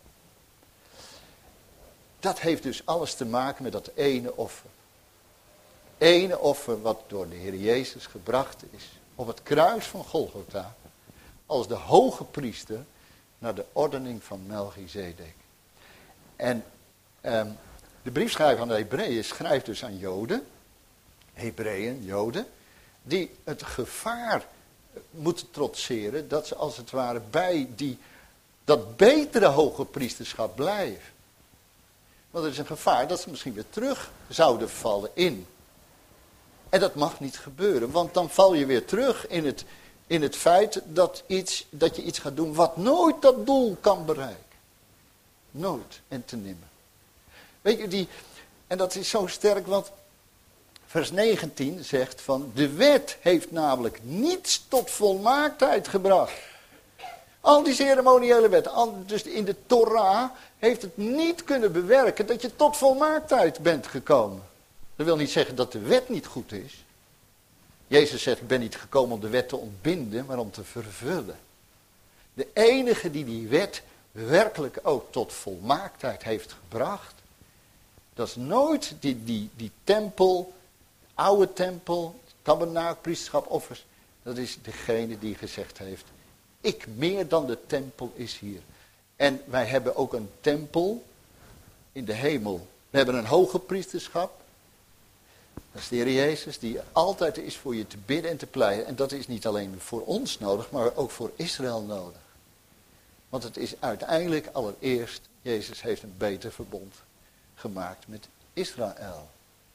Dat heeft dus alles te maken met dat ene offer. Ene offer wat door de Heer Jezus gebracht is op het kruis van Golgotha, als de hoge priester naar de ordening van Melchizedek. En um, de briefschrijver aan de Hebreeën schrijft dus aan Joden, Hebreeën, Joden, die het gevaar moeten trotseren dat ze als het ware bij die, dat betere hoge priesterschap blijven. Want er is een gevaar dat ze misschien weer terug zouden vallen in. En dat mag niet gebeuren, want dan val je weer terug in het, in het feit dat, iets, dat je iets gaat doen wat nooit dat doel kan bereiken. Nooit en te nimmer. Weet je, die, en dat is zo sterk, want vers negentien zegt van, de wet heeft namelijk niets tot volmaaktheid gebracht. Al die ceremoniële wetten, al, dus in de Torah, heeft het niet kunnen bewerken dat je tot volmaaktheid bent gekomen. Dat wil niet zeggen dat de wet niet goed is. Jezus zegt, ik ben niet gekomen om de wet te ontbinden, maar om te vervullen. De enige die die wet werkelijk ook tot volmaaktheid heeft gebracht, dat is nooit die, die, die tempel, oude tempel, tabernakel, priesterschap, offers. Dat is degene die gezegd heeft, ik meer dan de tempel is hier. En wij hebben ook een tempel in de hemel. We hebben een hoge priesterschap. Dat is de Heer Jezus die altijd is voor je te bidden en te pleiten. En dat is niet alleen voor ons nodig, maar ook voor Israël nodig. Want het is uiteindelijk allereerst, Jezus heeft een beter verbond gemaakt met Israël.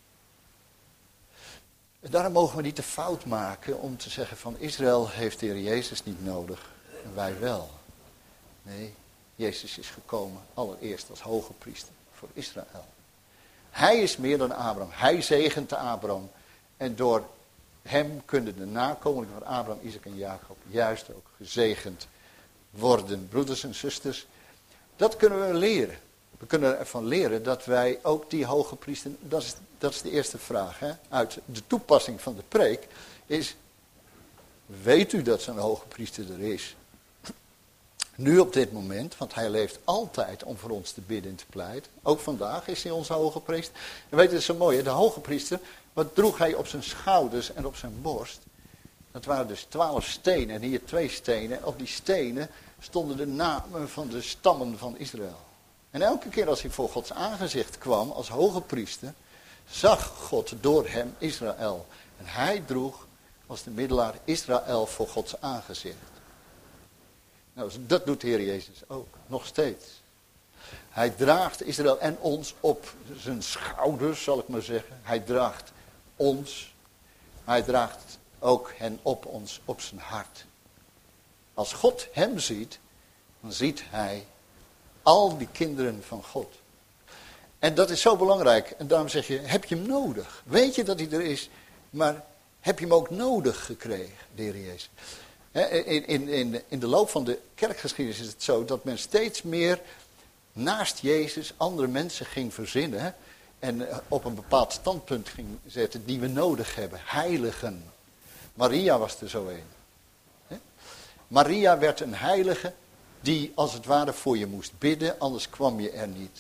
En daarom mogen we niet de fout maken om te zeggen van Israël heeft de Heer Jezus niet nodig en wij wel. Nee, Jezus is gekomen allereerst als hoge priester voor Israël. Hij is meer dan Abraham. Hij zegent de Abraham. En door hem kunnen de nakomelingen van Abraham, Isaac en Jacob juist ook gezegend worden. Broeders en zusters, dat kunnen we leren. We kunnen ervan leren dat wij ook die hoge priester, dat is, dat is de eerste vraag, hè, uit de toepassing van de preek, is, weet u dat zo'n hoge priester er is? Nu op dit moment, want hij leeft altijd om voor ons te bidden en te pleiten. Ook vandaag is hij onze hoge priester. En weet je, het is zo mooi, hè? De hoge priester, wat droeg hij op zijn schouders en op zijn borst? Dat waren dus twaalf stenen en hier twee stenen. Op die stenen stonden de namen van de stammen van Israël. En elke keer als hij voor Gods aangezicht kwam als hoge priester, zag God door hem Israël. En hij droeg als de middelaar Israël voor Gods aangezicht. Nou, dat doet de Heer Jezus ook, nog steeds. Hij draagt Israël en ons op zijn schouders, zal ik maar zeggen. Hij draagt ons, maar hij draagt ook hen op ons, op zijn hart. Als God hem ziet, dan ziet hij al die kinderen van God. En dat is zo belangrijk. En daarom zeg je, heb je hem nodig? Weet je dat hij er is, maar heb je hem ook nodig gekregen, de Heer Jezus? In, in, in, in de loop van de kerkgeschiedenis is het zo dat men steeds meer naast Jezus andere mensen ging verzinnen. En op een bepaald standpunt ging zetten die we nodig hebben. Heiligen. Maria was er zo een. Maria werd een heilige die als het ware voor je moest bidden, anders kwam je er niet.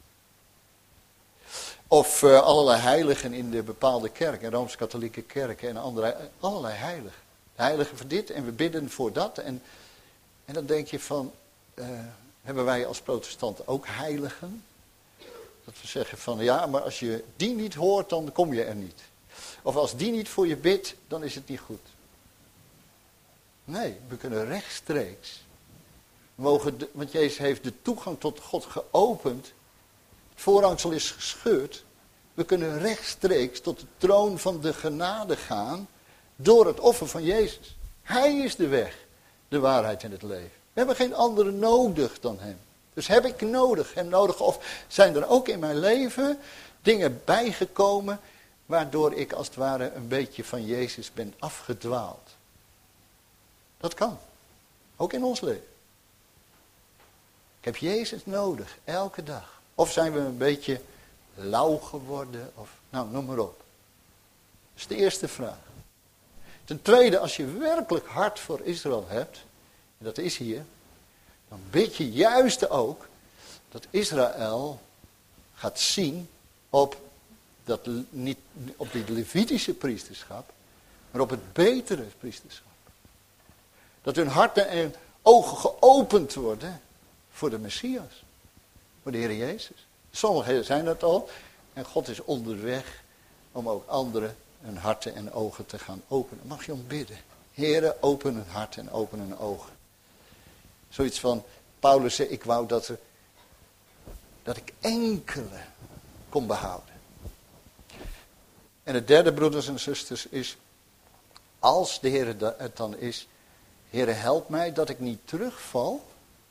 Of uh, allerlei heiligen in de bepaalde kerk, en Rooms-Katholieke kerken en andere, allerlei heiligen. Heiligen voor dit en we bidden voor dat. En, en dan denk je van, uh, hebben wij als protestanten ook heiligen? Dat we zeggen van, ja, maar als je die niet hoort, dan kom je er niet. Of als die niet voor je bidt, dan is het niet goed. Nee, we kunnen rechtstreeks. We mogen de, want Jezus heeft de toegang tot God geopend. Het voorhangsel is gescheurd. We kunnen rechtstreeks tot de troon van de genade gaan. Door het offer van Jezus. Hij is de weg, de waarheid en het leven. We hebben geen andere nodig dan hem. Dus heb ik nodig, hem nodig. Of zijn er ook in mijn leven dingen bijgekomen waardoor ik als het ware een beetje van Jezus ben afgedwaald. Dat kan. Ook in ons leven. Ik heb Jezus nodig, elke dag. Of zijn we een beetje lauw geworden, of nou, noem maar op. Dat is de eerste vraag. Ten tweede, als je werkelijk hart voor Israël hebt, en dat is hier, dan bid je juist ook dat Israël gaat zien op, dat, niet, op die Levitische priesterschap, maar op het betere priesterschap. Dat hun harten en ogen geopend worden voor de Messias, voor de Heer Jezus. Sommigen zijn dat al en God is onderweg om ook anderen hun harten en ogen te gaan openen. Mag je om bidden. Heere, open hun hart en open hun ogen. Zoiets van, Paulus zei, ik wou dat, er, dat ik enkele kon behouden. En het derde, broeders en zusters, is, als de Heer het dan is, Heere, help mij dat ik niet terugval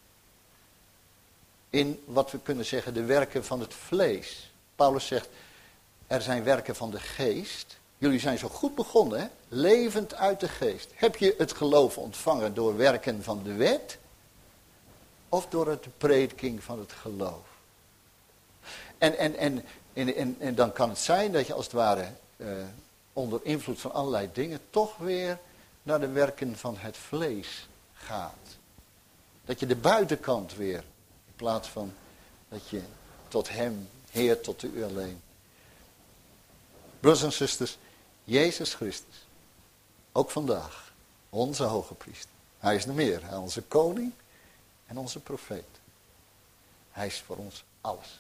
in wat we kunnen zeggen de werken van het vlees. Paulus zegt, er zijn werken van de geest. Jullie zijn zo goed begonnen, hè? Levend uit de geest. Heb je het geloof ontvangen door werken van de wet? Of door het prediking van het geloof? En, en, en, en, en, en dan kan het zijn dat je als het ware uh, onder invloed van allerlei dingen toch weer naar de werken van het vlees gaat. Dat je de buitenkant weer, in plaats van dat je tot hem, Heer, tot u alleen. Broeders en zusters, Jezus Christus, ook vandaag, onze hoge priester. Hij is er meer, hij is onze koning en onze profeet. Hij is voor ons alles.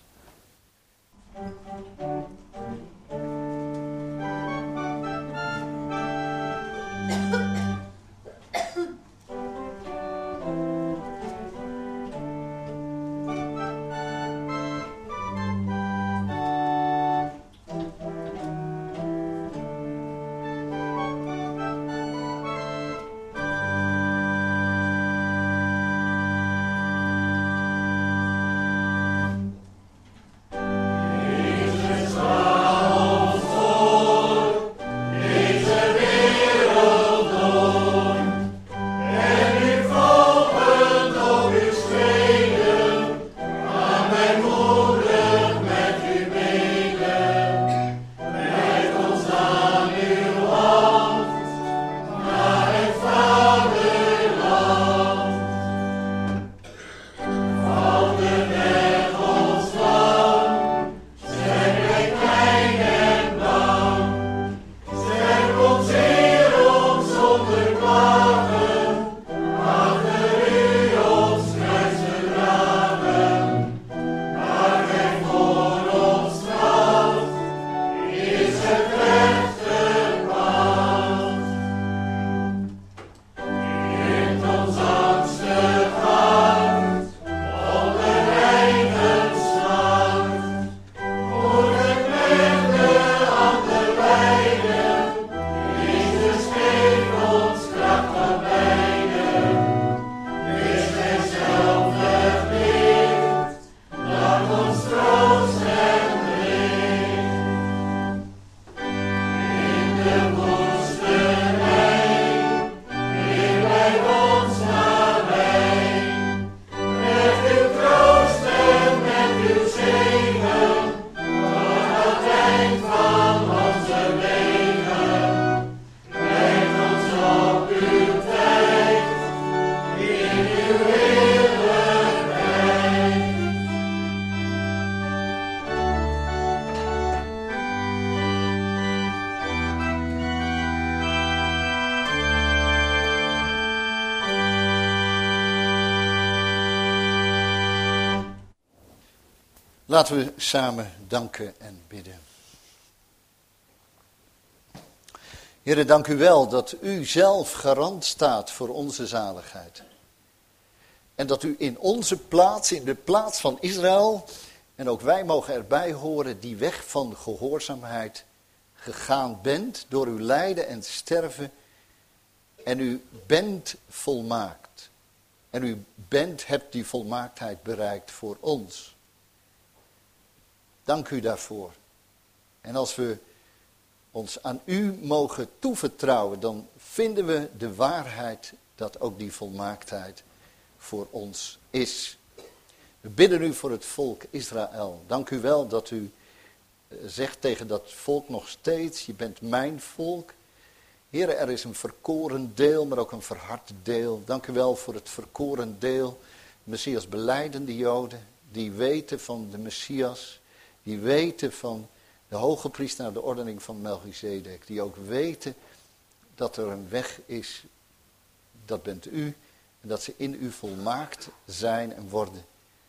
Jesus Laten we samen danken en bidden. Heere, dank u wel dat u zelf garant staat voor onze zaligheid. En dat u in onze plaats, in de plaats van Israël, en ook wij mogen erbij horen, die weg van gehoorzaamheid gegaan bent door uw lijden en sterven. En u bent volmaakt. En u bent, hebt die volmaaktheid bereikt voor ons. Dank u daarvoor. En als we ons aan u mogen toevertrouwen, dan vinden we de waarheid dat ook die volmaaktheid voor ons is. We bidden u voor het volk Israël. Dank u wel dat u zegt tegen dat volk nog steeds, je bent mijn volk. Heere, er is een verkoren deel, maar ook een verhard deel. Dank u wel voor het verkoren deel, Messias belijdende Joden, die weten van de Messias. Die weten van de hoge priester naar de ordening van Melchizedek. Die ook weten dat er een weg is, dat bent u. En dat ze in u volmaakt zijn en worden.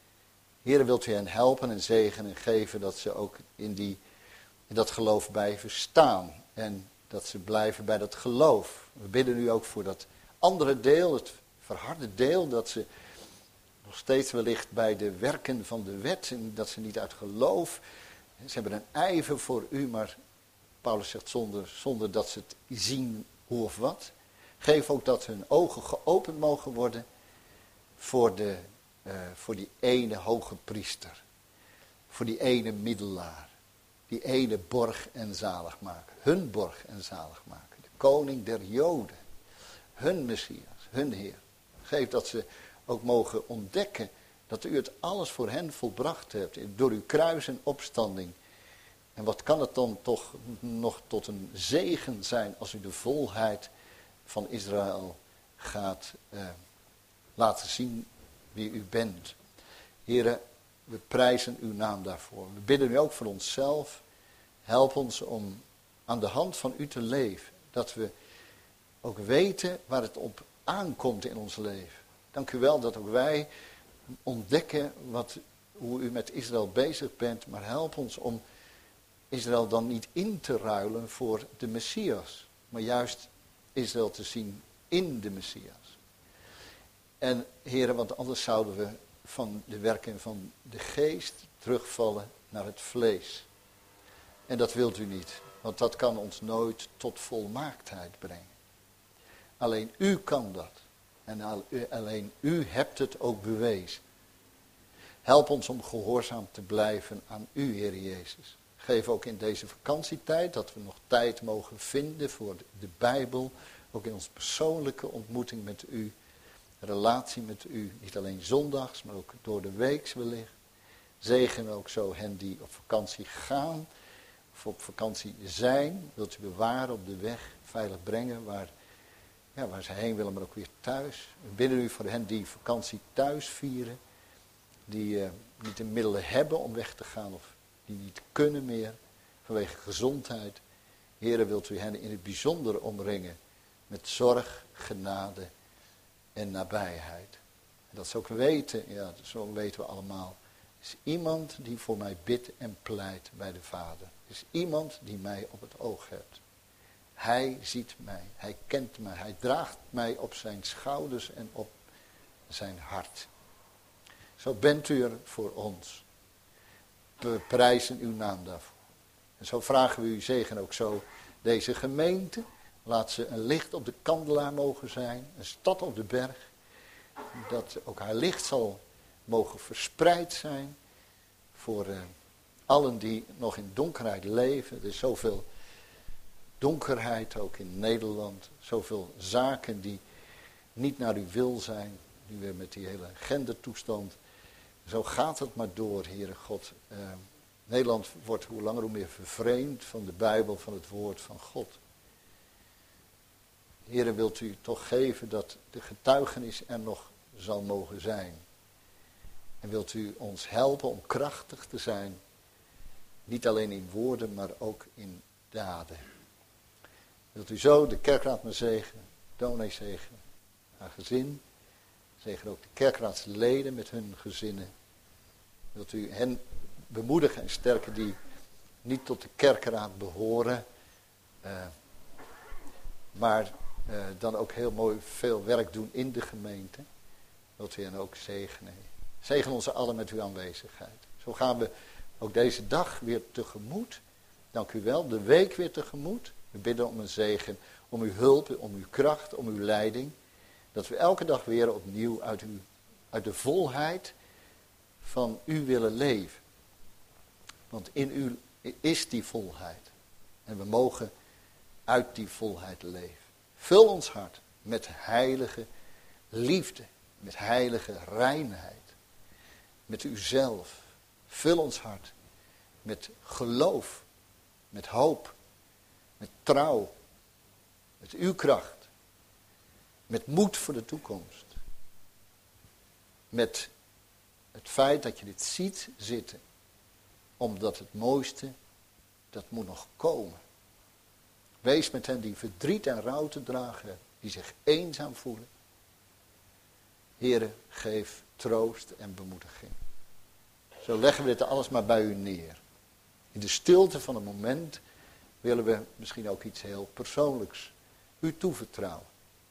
Heere, wilt u hen helpen en zegenen en geven dat ze ook in, die, in dat geloof blijven staan. En dat ze blijven bij dat geloof. We bidden u ook voor dat andere deel, het verharde deel, dat ze nog steeds wellicht bij de werken van de wet, en dat ze niet uit geloof, ze hebben een ijver voor u, maar Paulus zegt zonder, zonder dat ze het zien hoe of wat. Geef ook dat hun ogen geopend mogen worden voor, de, uh, voor die ene hoge priester, voor die ene middelaar, die ene borg en zaligmaker, hun borg en zaligmaker, de koning der Joden, hun Messias, hun Heer. Geef dat ze ook mogen ontdekken dat u het alles voor hen volbracht hebt door uw kruis en opstanding. En wat kan het dan toch nog tot een zegen zijn als u de volheid van Israël gaat eh, laten zien wie u bent. Heren, we prijzen uw naam daarvoor. We bidden u ook voor onszelf. Help ons om aan de hand van u te leven. Dat we ook weten waar het op aankomt in ons leven. Dank u wel dat ook wij ontdekken wat, hoe u met Israël bezig bent. Maar help ons om Israël dan niet in te ruilen voor de Messias. Maar juist Israël te zien in de Messias. En heren, want anders zouden we van de werking van de geest terugvallen naar het vlees. En dat wilt u niet. Want dat kan ons nooit tot volmaaktheid brengen. Alleen u kan dat. En alleen u hebt het ook bewezen. Help ons om gehoorzaam te blijven aan u, Heer Jezus. Geef ook in deze vakantietijd dat we nog tijd mogen vinden voor de Bijbel. Ook in onze persoonlijke ontmoeting met u. Relatie met u. Niet alleen zondags, maar ook door de week wellicht. Zegen ook zo hen die op vakantie gaan. Of op vakantie zijn. Wilt u bewaren op de weg. Veilig brengen waar... Ja, waar ze heen willen, maar ook weer thuis. We bidden u voor hen die vakantie thuis vieren. Die uh, niet de middelen hebben om weg te gaan. Of die niet kunnen meer. Vanwege gezondheid. Heere, wilt u hen in het bijzonder omringen. Met zorg, genade en nabijheid. En dat ze ook weten, ja, zo weten we allemaal. Er is iemand die voor mij bidt en pleit bij de Vader. Er is iemand die mij op het oog hebt. Hij ziet mij, hij kent mij, hij draagt mij op zijn schouders en op zijn hart. Zo bent u er voor ons. We prijzen uw naam daarvoor. En zo vragen we uw zegen ook zo deze gemeente. Laat ze een licht op de kandelaar mogen zijn, een stad op de berg. Dat ook haar licht zal mogen verspreid zijn voor uh, allen die nog in donkerheid leven. Er is zoveel donkerheid ook in Nederland. Zoveel zaken die niet naar uw wil zijn. Nu weer met die hele gendertoestand. Zo gaat het maar door, Heere God. Uh, Nederland wordt hoe langer hoe meer vervreemd van de Bijbel, van het woord van God. Heere, wilt u toch geven dat de getuigenis er nog zal mogen zijn. En wilt u ons helpen om krachtig te zijn, niet alleen in woorden, maar ook in daden. Wilt u zo de kerkraad maar zegenen, dominee zegenen, haar gezin, zegen ook de kerkraadsleden met hun gezinnen. Wilt u hen bemoedigen en sterken die niet tot de kerkraad behoren, uh, maar uh, dan ook heel mooi veel werk doen in de gemeente. Wilt u hen ook zegenen. Zegen ons allen met uw aanwezigheid. Zo gaan we ook deze dag weer tegemoet. Dank u wel, de week weer tegemoet. We bidden om een zegen, om uw hulp, om uw kracht, om uw leiding. Dat we elke dag weer opnieuw uit, u, uit de volheid van u willen leven. Want in u is die volheid. En we mogen uit die volheid leven. Vul ons hart met heilige liefde, met heilige reinheid. Met uzelf. Vul ons hart met geloof, met hoop, met trouw, met uw kracht. Met moed voor de toekomst. Met het feit dat je dit ziet zitten. Omdat het mooiste, dat moet nog komen. Wees met hen die verdriet en rouw te dragen, die zich eenzaam voelen. Heere, geef troost en bemoediging. Zo leggen we dit alles maar bij u neer. In de stilte van een moment willen we misschien ook iets heel persoonlijks u toevertrouwen.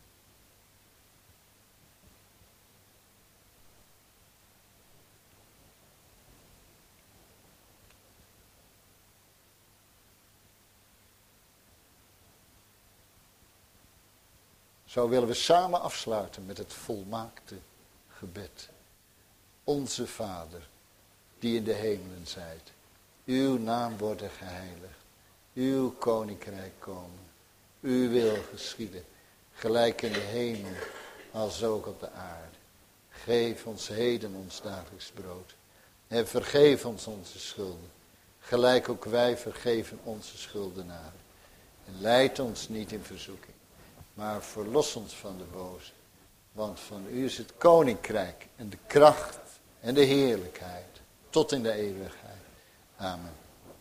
Zo willen we samen afsluiten met het volmaakte gebed. Onze Vader, die in de hemelen zijt. Uw naam worden geheiligd. Uw koninkrijk komen. Uw wil geschieden. Gelijk in de hemel, als ook op de aarde. Geef ons heden ons dagelijks brood. En vergeef ons onze schulden. Gelijk ook wij vergeven onze schuldenaren. En leid ons niet in verzoeking. Maar verlos ons van de boze. Want van u is het koninkrijk en de kracht en de heerlijkheid. Tot in de eeuwigheid. Amen.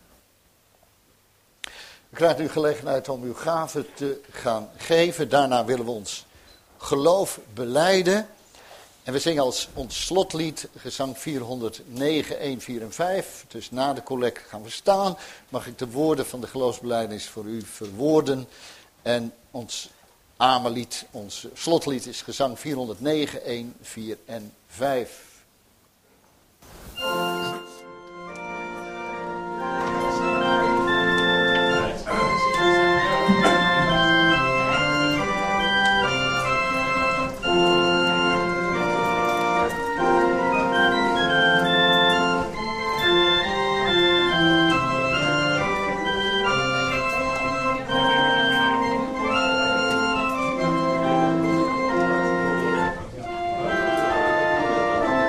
U krijgt nu gelegenheid om uw gave te gaan geven. Daarna willen we ons geloof belijden. En we zingen als ons slotlied gezang vierhonderdnegen, een, vier en vijf. Dus na de collect gaan we staan. Mag ik de woorden van de geloofsbelijdenis voor u verwoorden. En ons Amenlied, ons slotlied is gezang vierhonderdnegen, een, vier en vijf. Amen.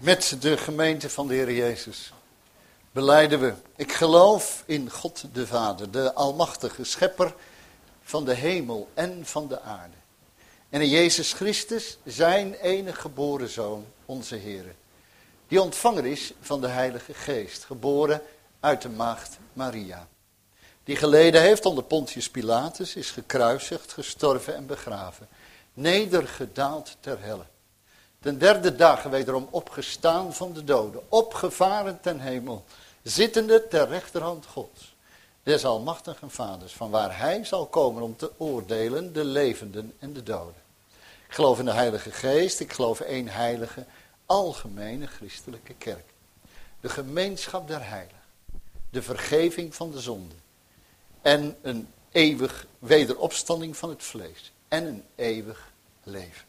Met de gemeente van de Heer Jezus belijden we: ik geloof in God de Vader, de almachtige schepper van de hemel en van de aarde. En in Jezus Christus, zijn enige geboren Zoon, onze Heer, die ontvanger is van de Heilige Geest, geboren uit de maagd Maria. Die geleden heeft onder Pontius Pilatus, is gekruisigd, gestorven en begraven, nedergedaald ter helle. Ten derde dag wederom opgestaan van de doden, opgevaren ten hemel, zittende ter rechterhand Gods, des almachtigen Vaders, van waar hij zal komen om te oordelen de levenden en de doden. Ik geloof in de Heilige Geest, ik geloof in één heilige, algemene christelijke kerk. De gemeenschap der heiligen, de vergeving van de zonde en een eeuwig wederopstanding van het vlees en een eeuwig leven.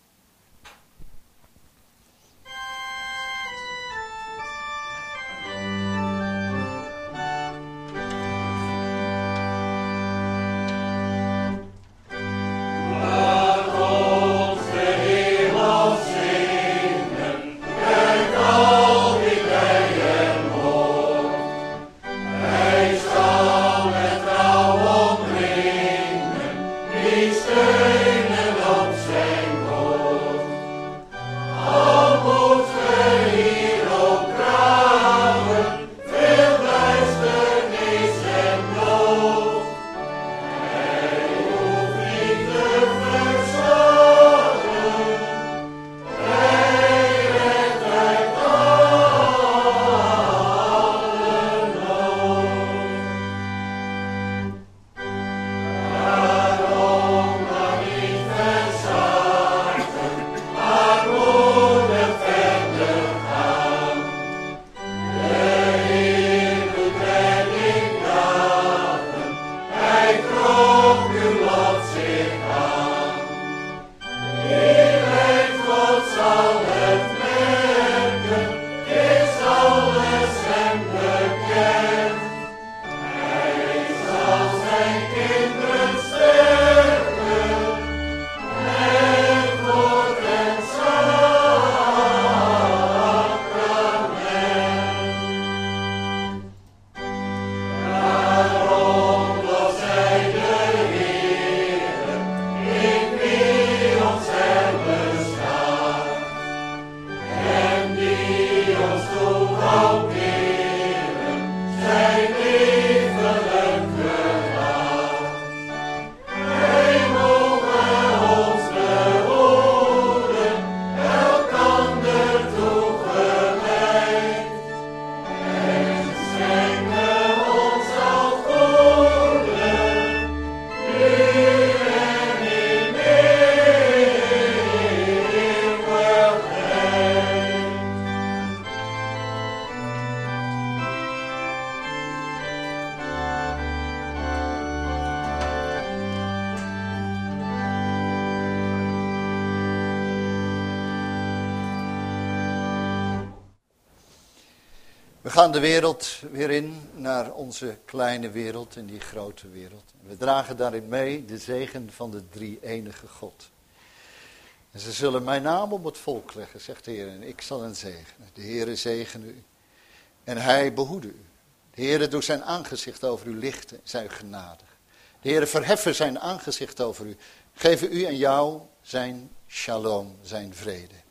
We gaan de wereld weer in, naar onze kleine wereld en die grote wereld. We dragen daarin mee de zegen van de drie-enige God. En ze zullen mijn naam op het volk leggen, zegt de Heer, en ik zal hen zegenen. De Heere zegene u en hij behoede u. De Heere doet zijn aangezicht over u lichten, zijn genadig. De Heere verheffen zijn aangezicht over u, geven u en jou zijn shalom, zijn vrede.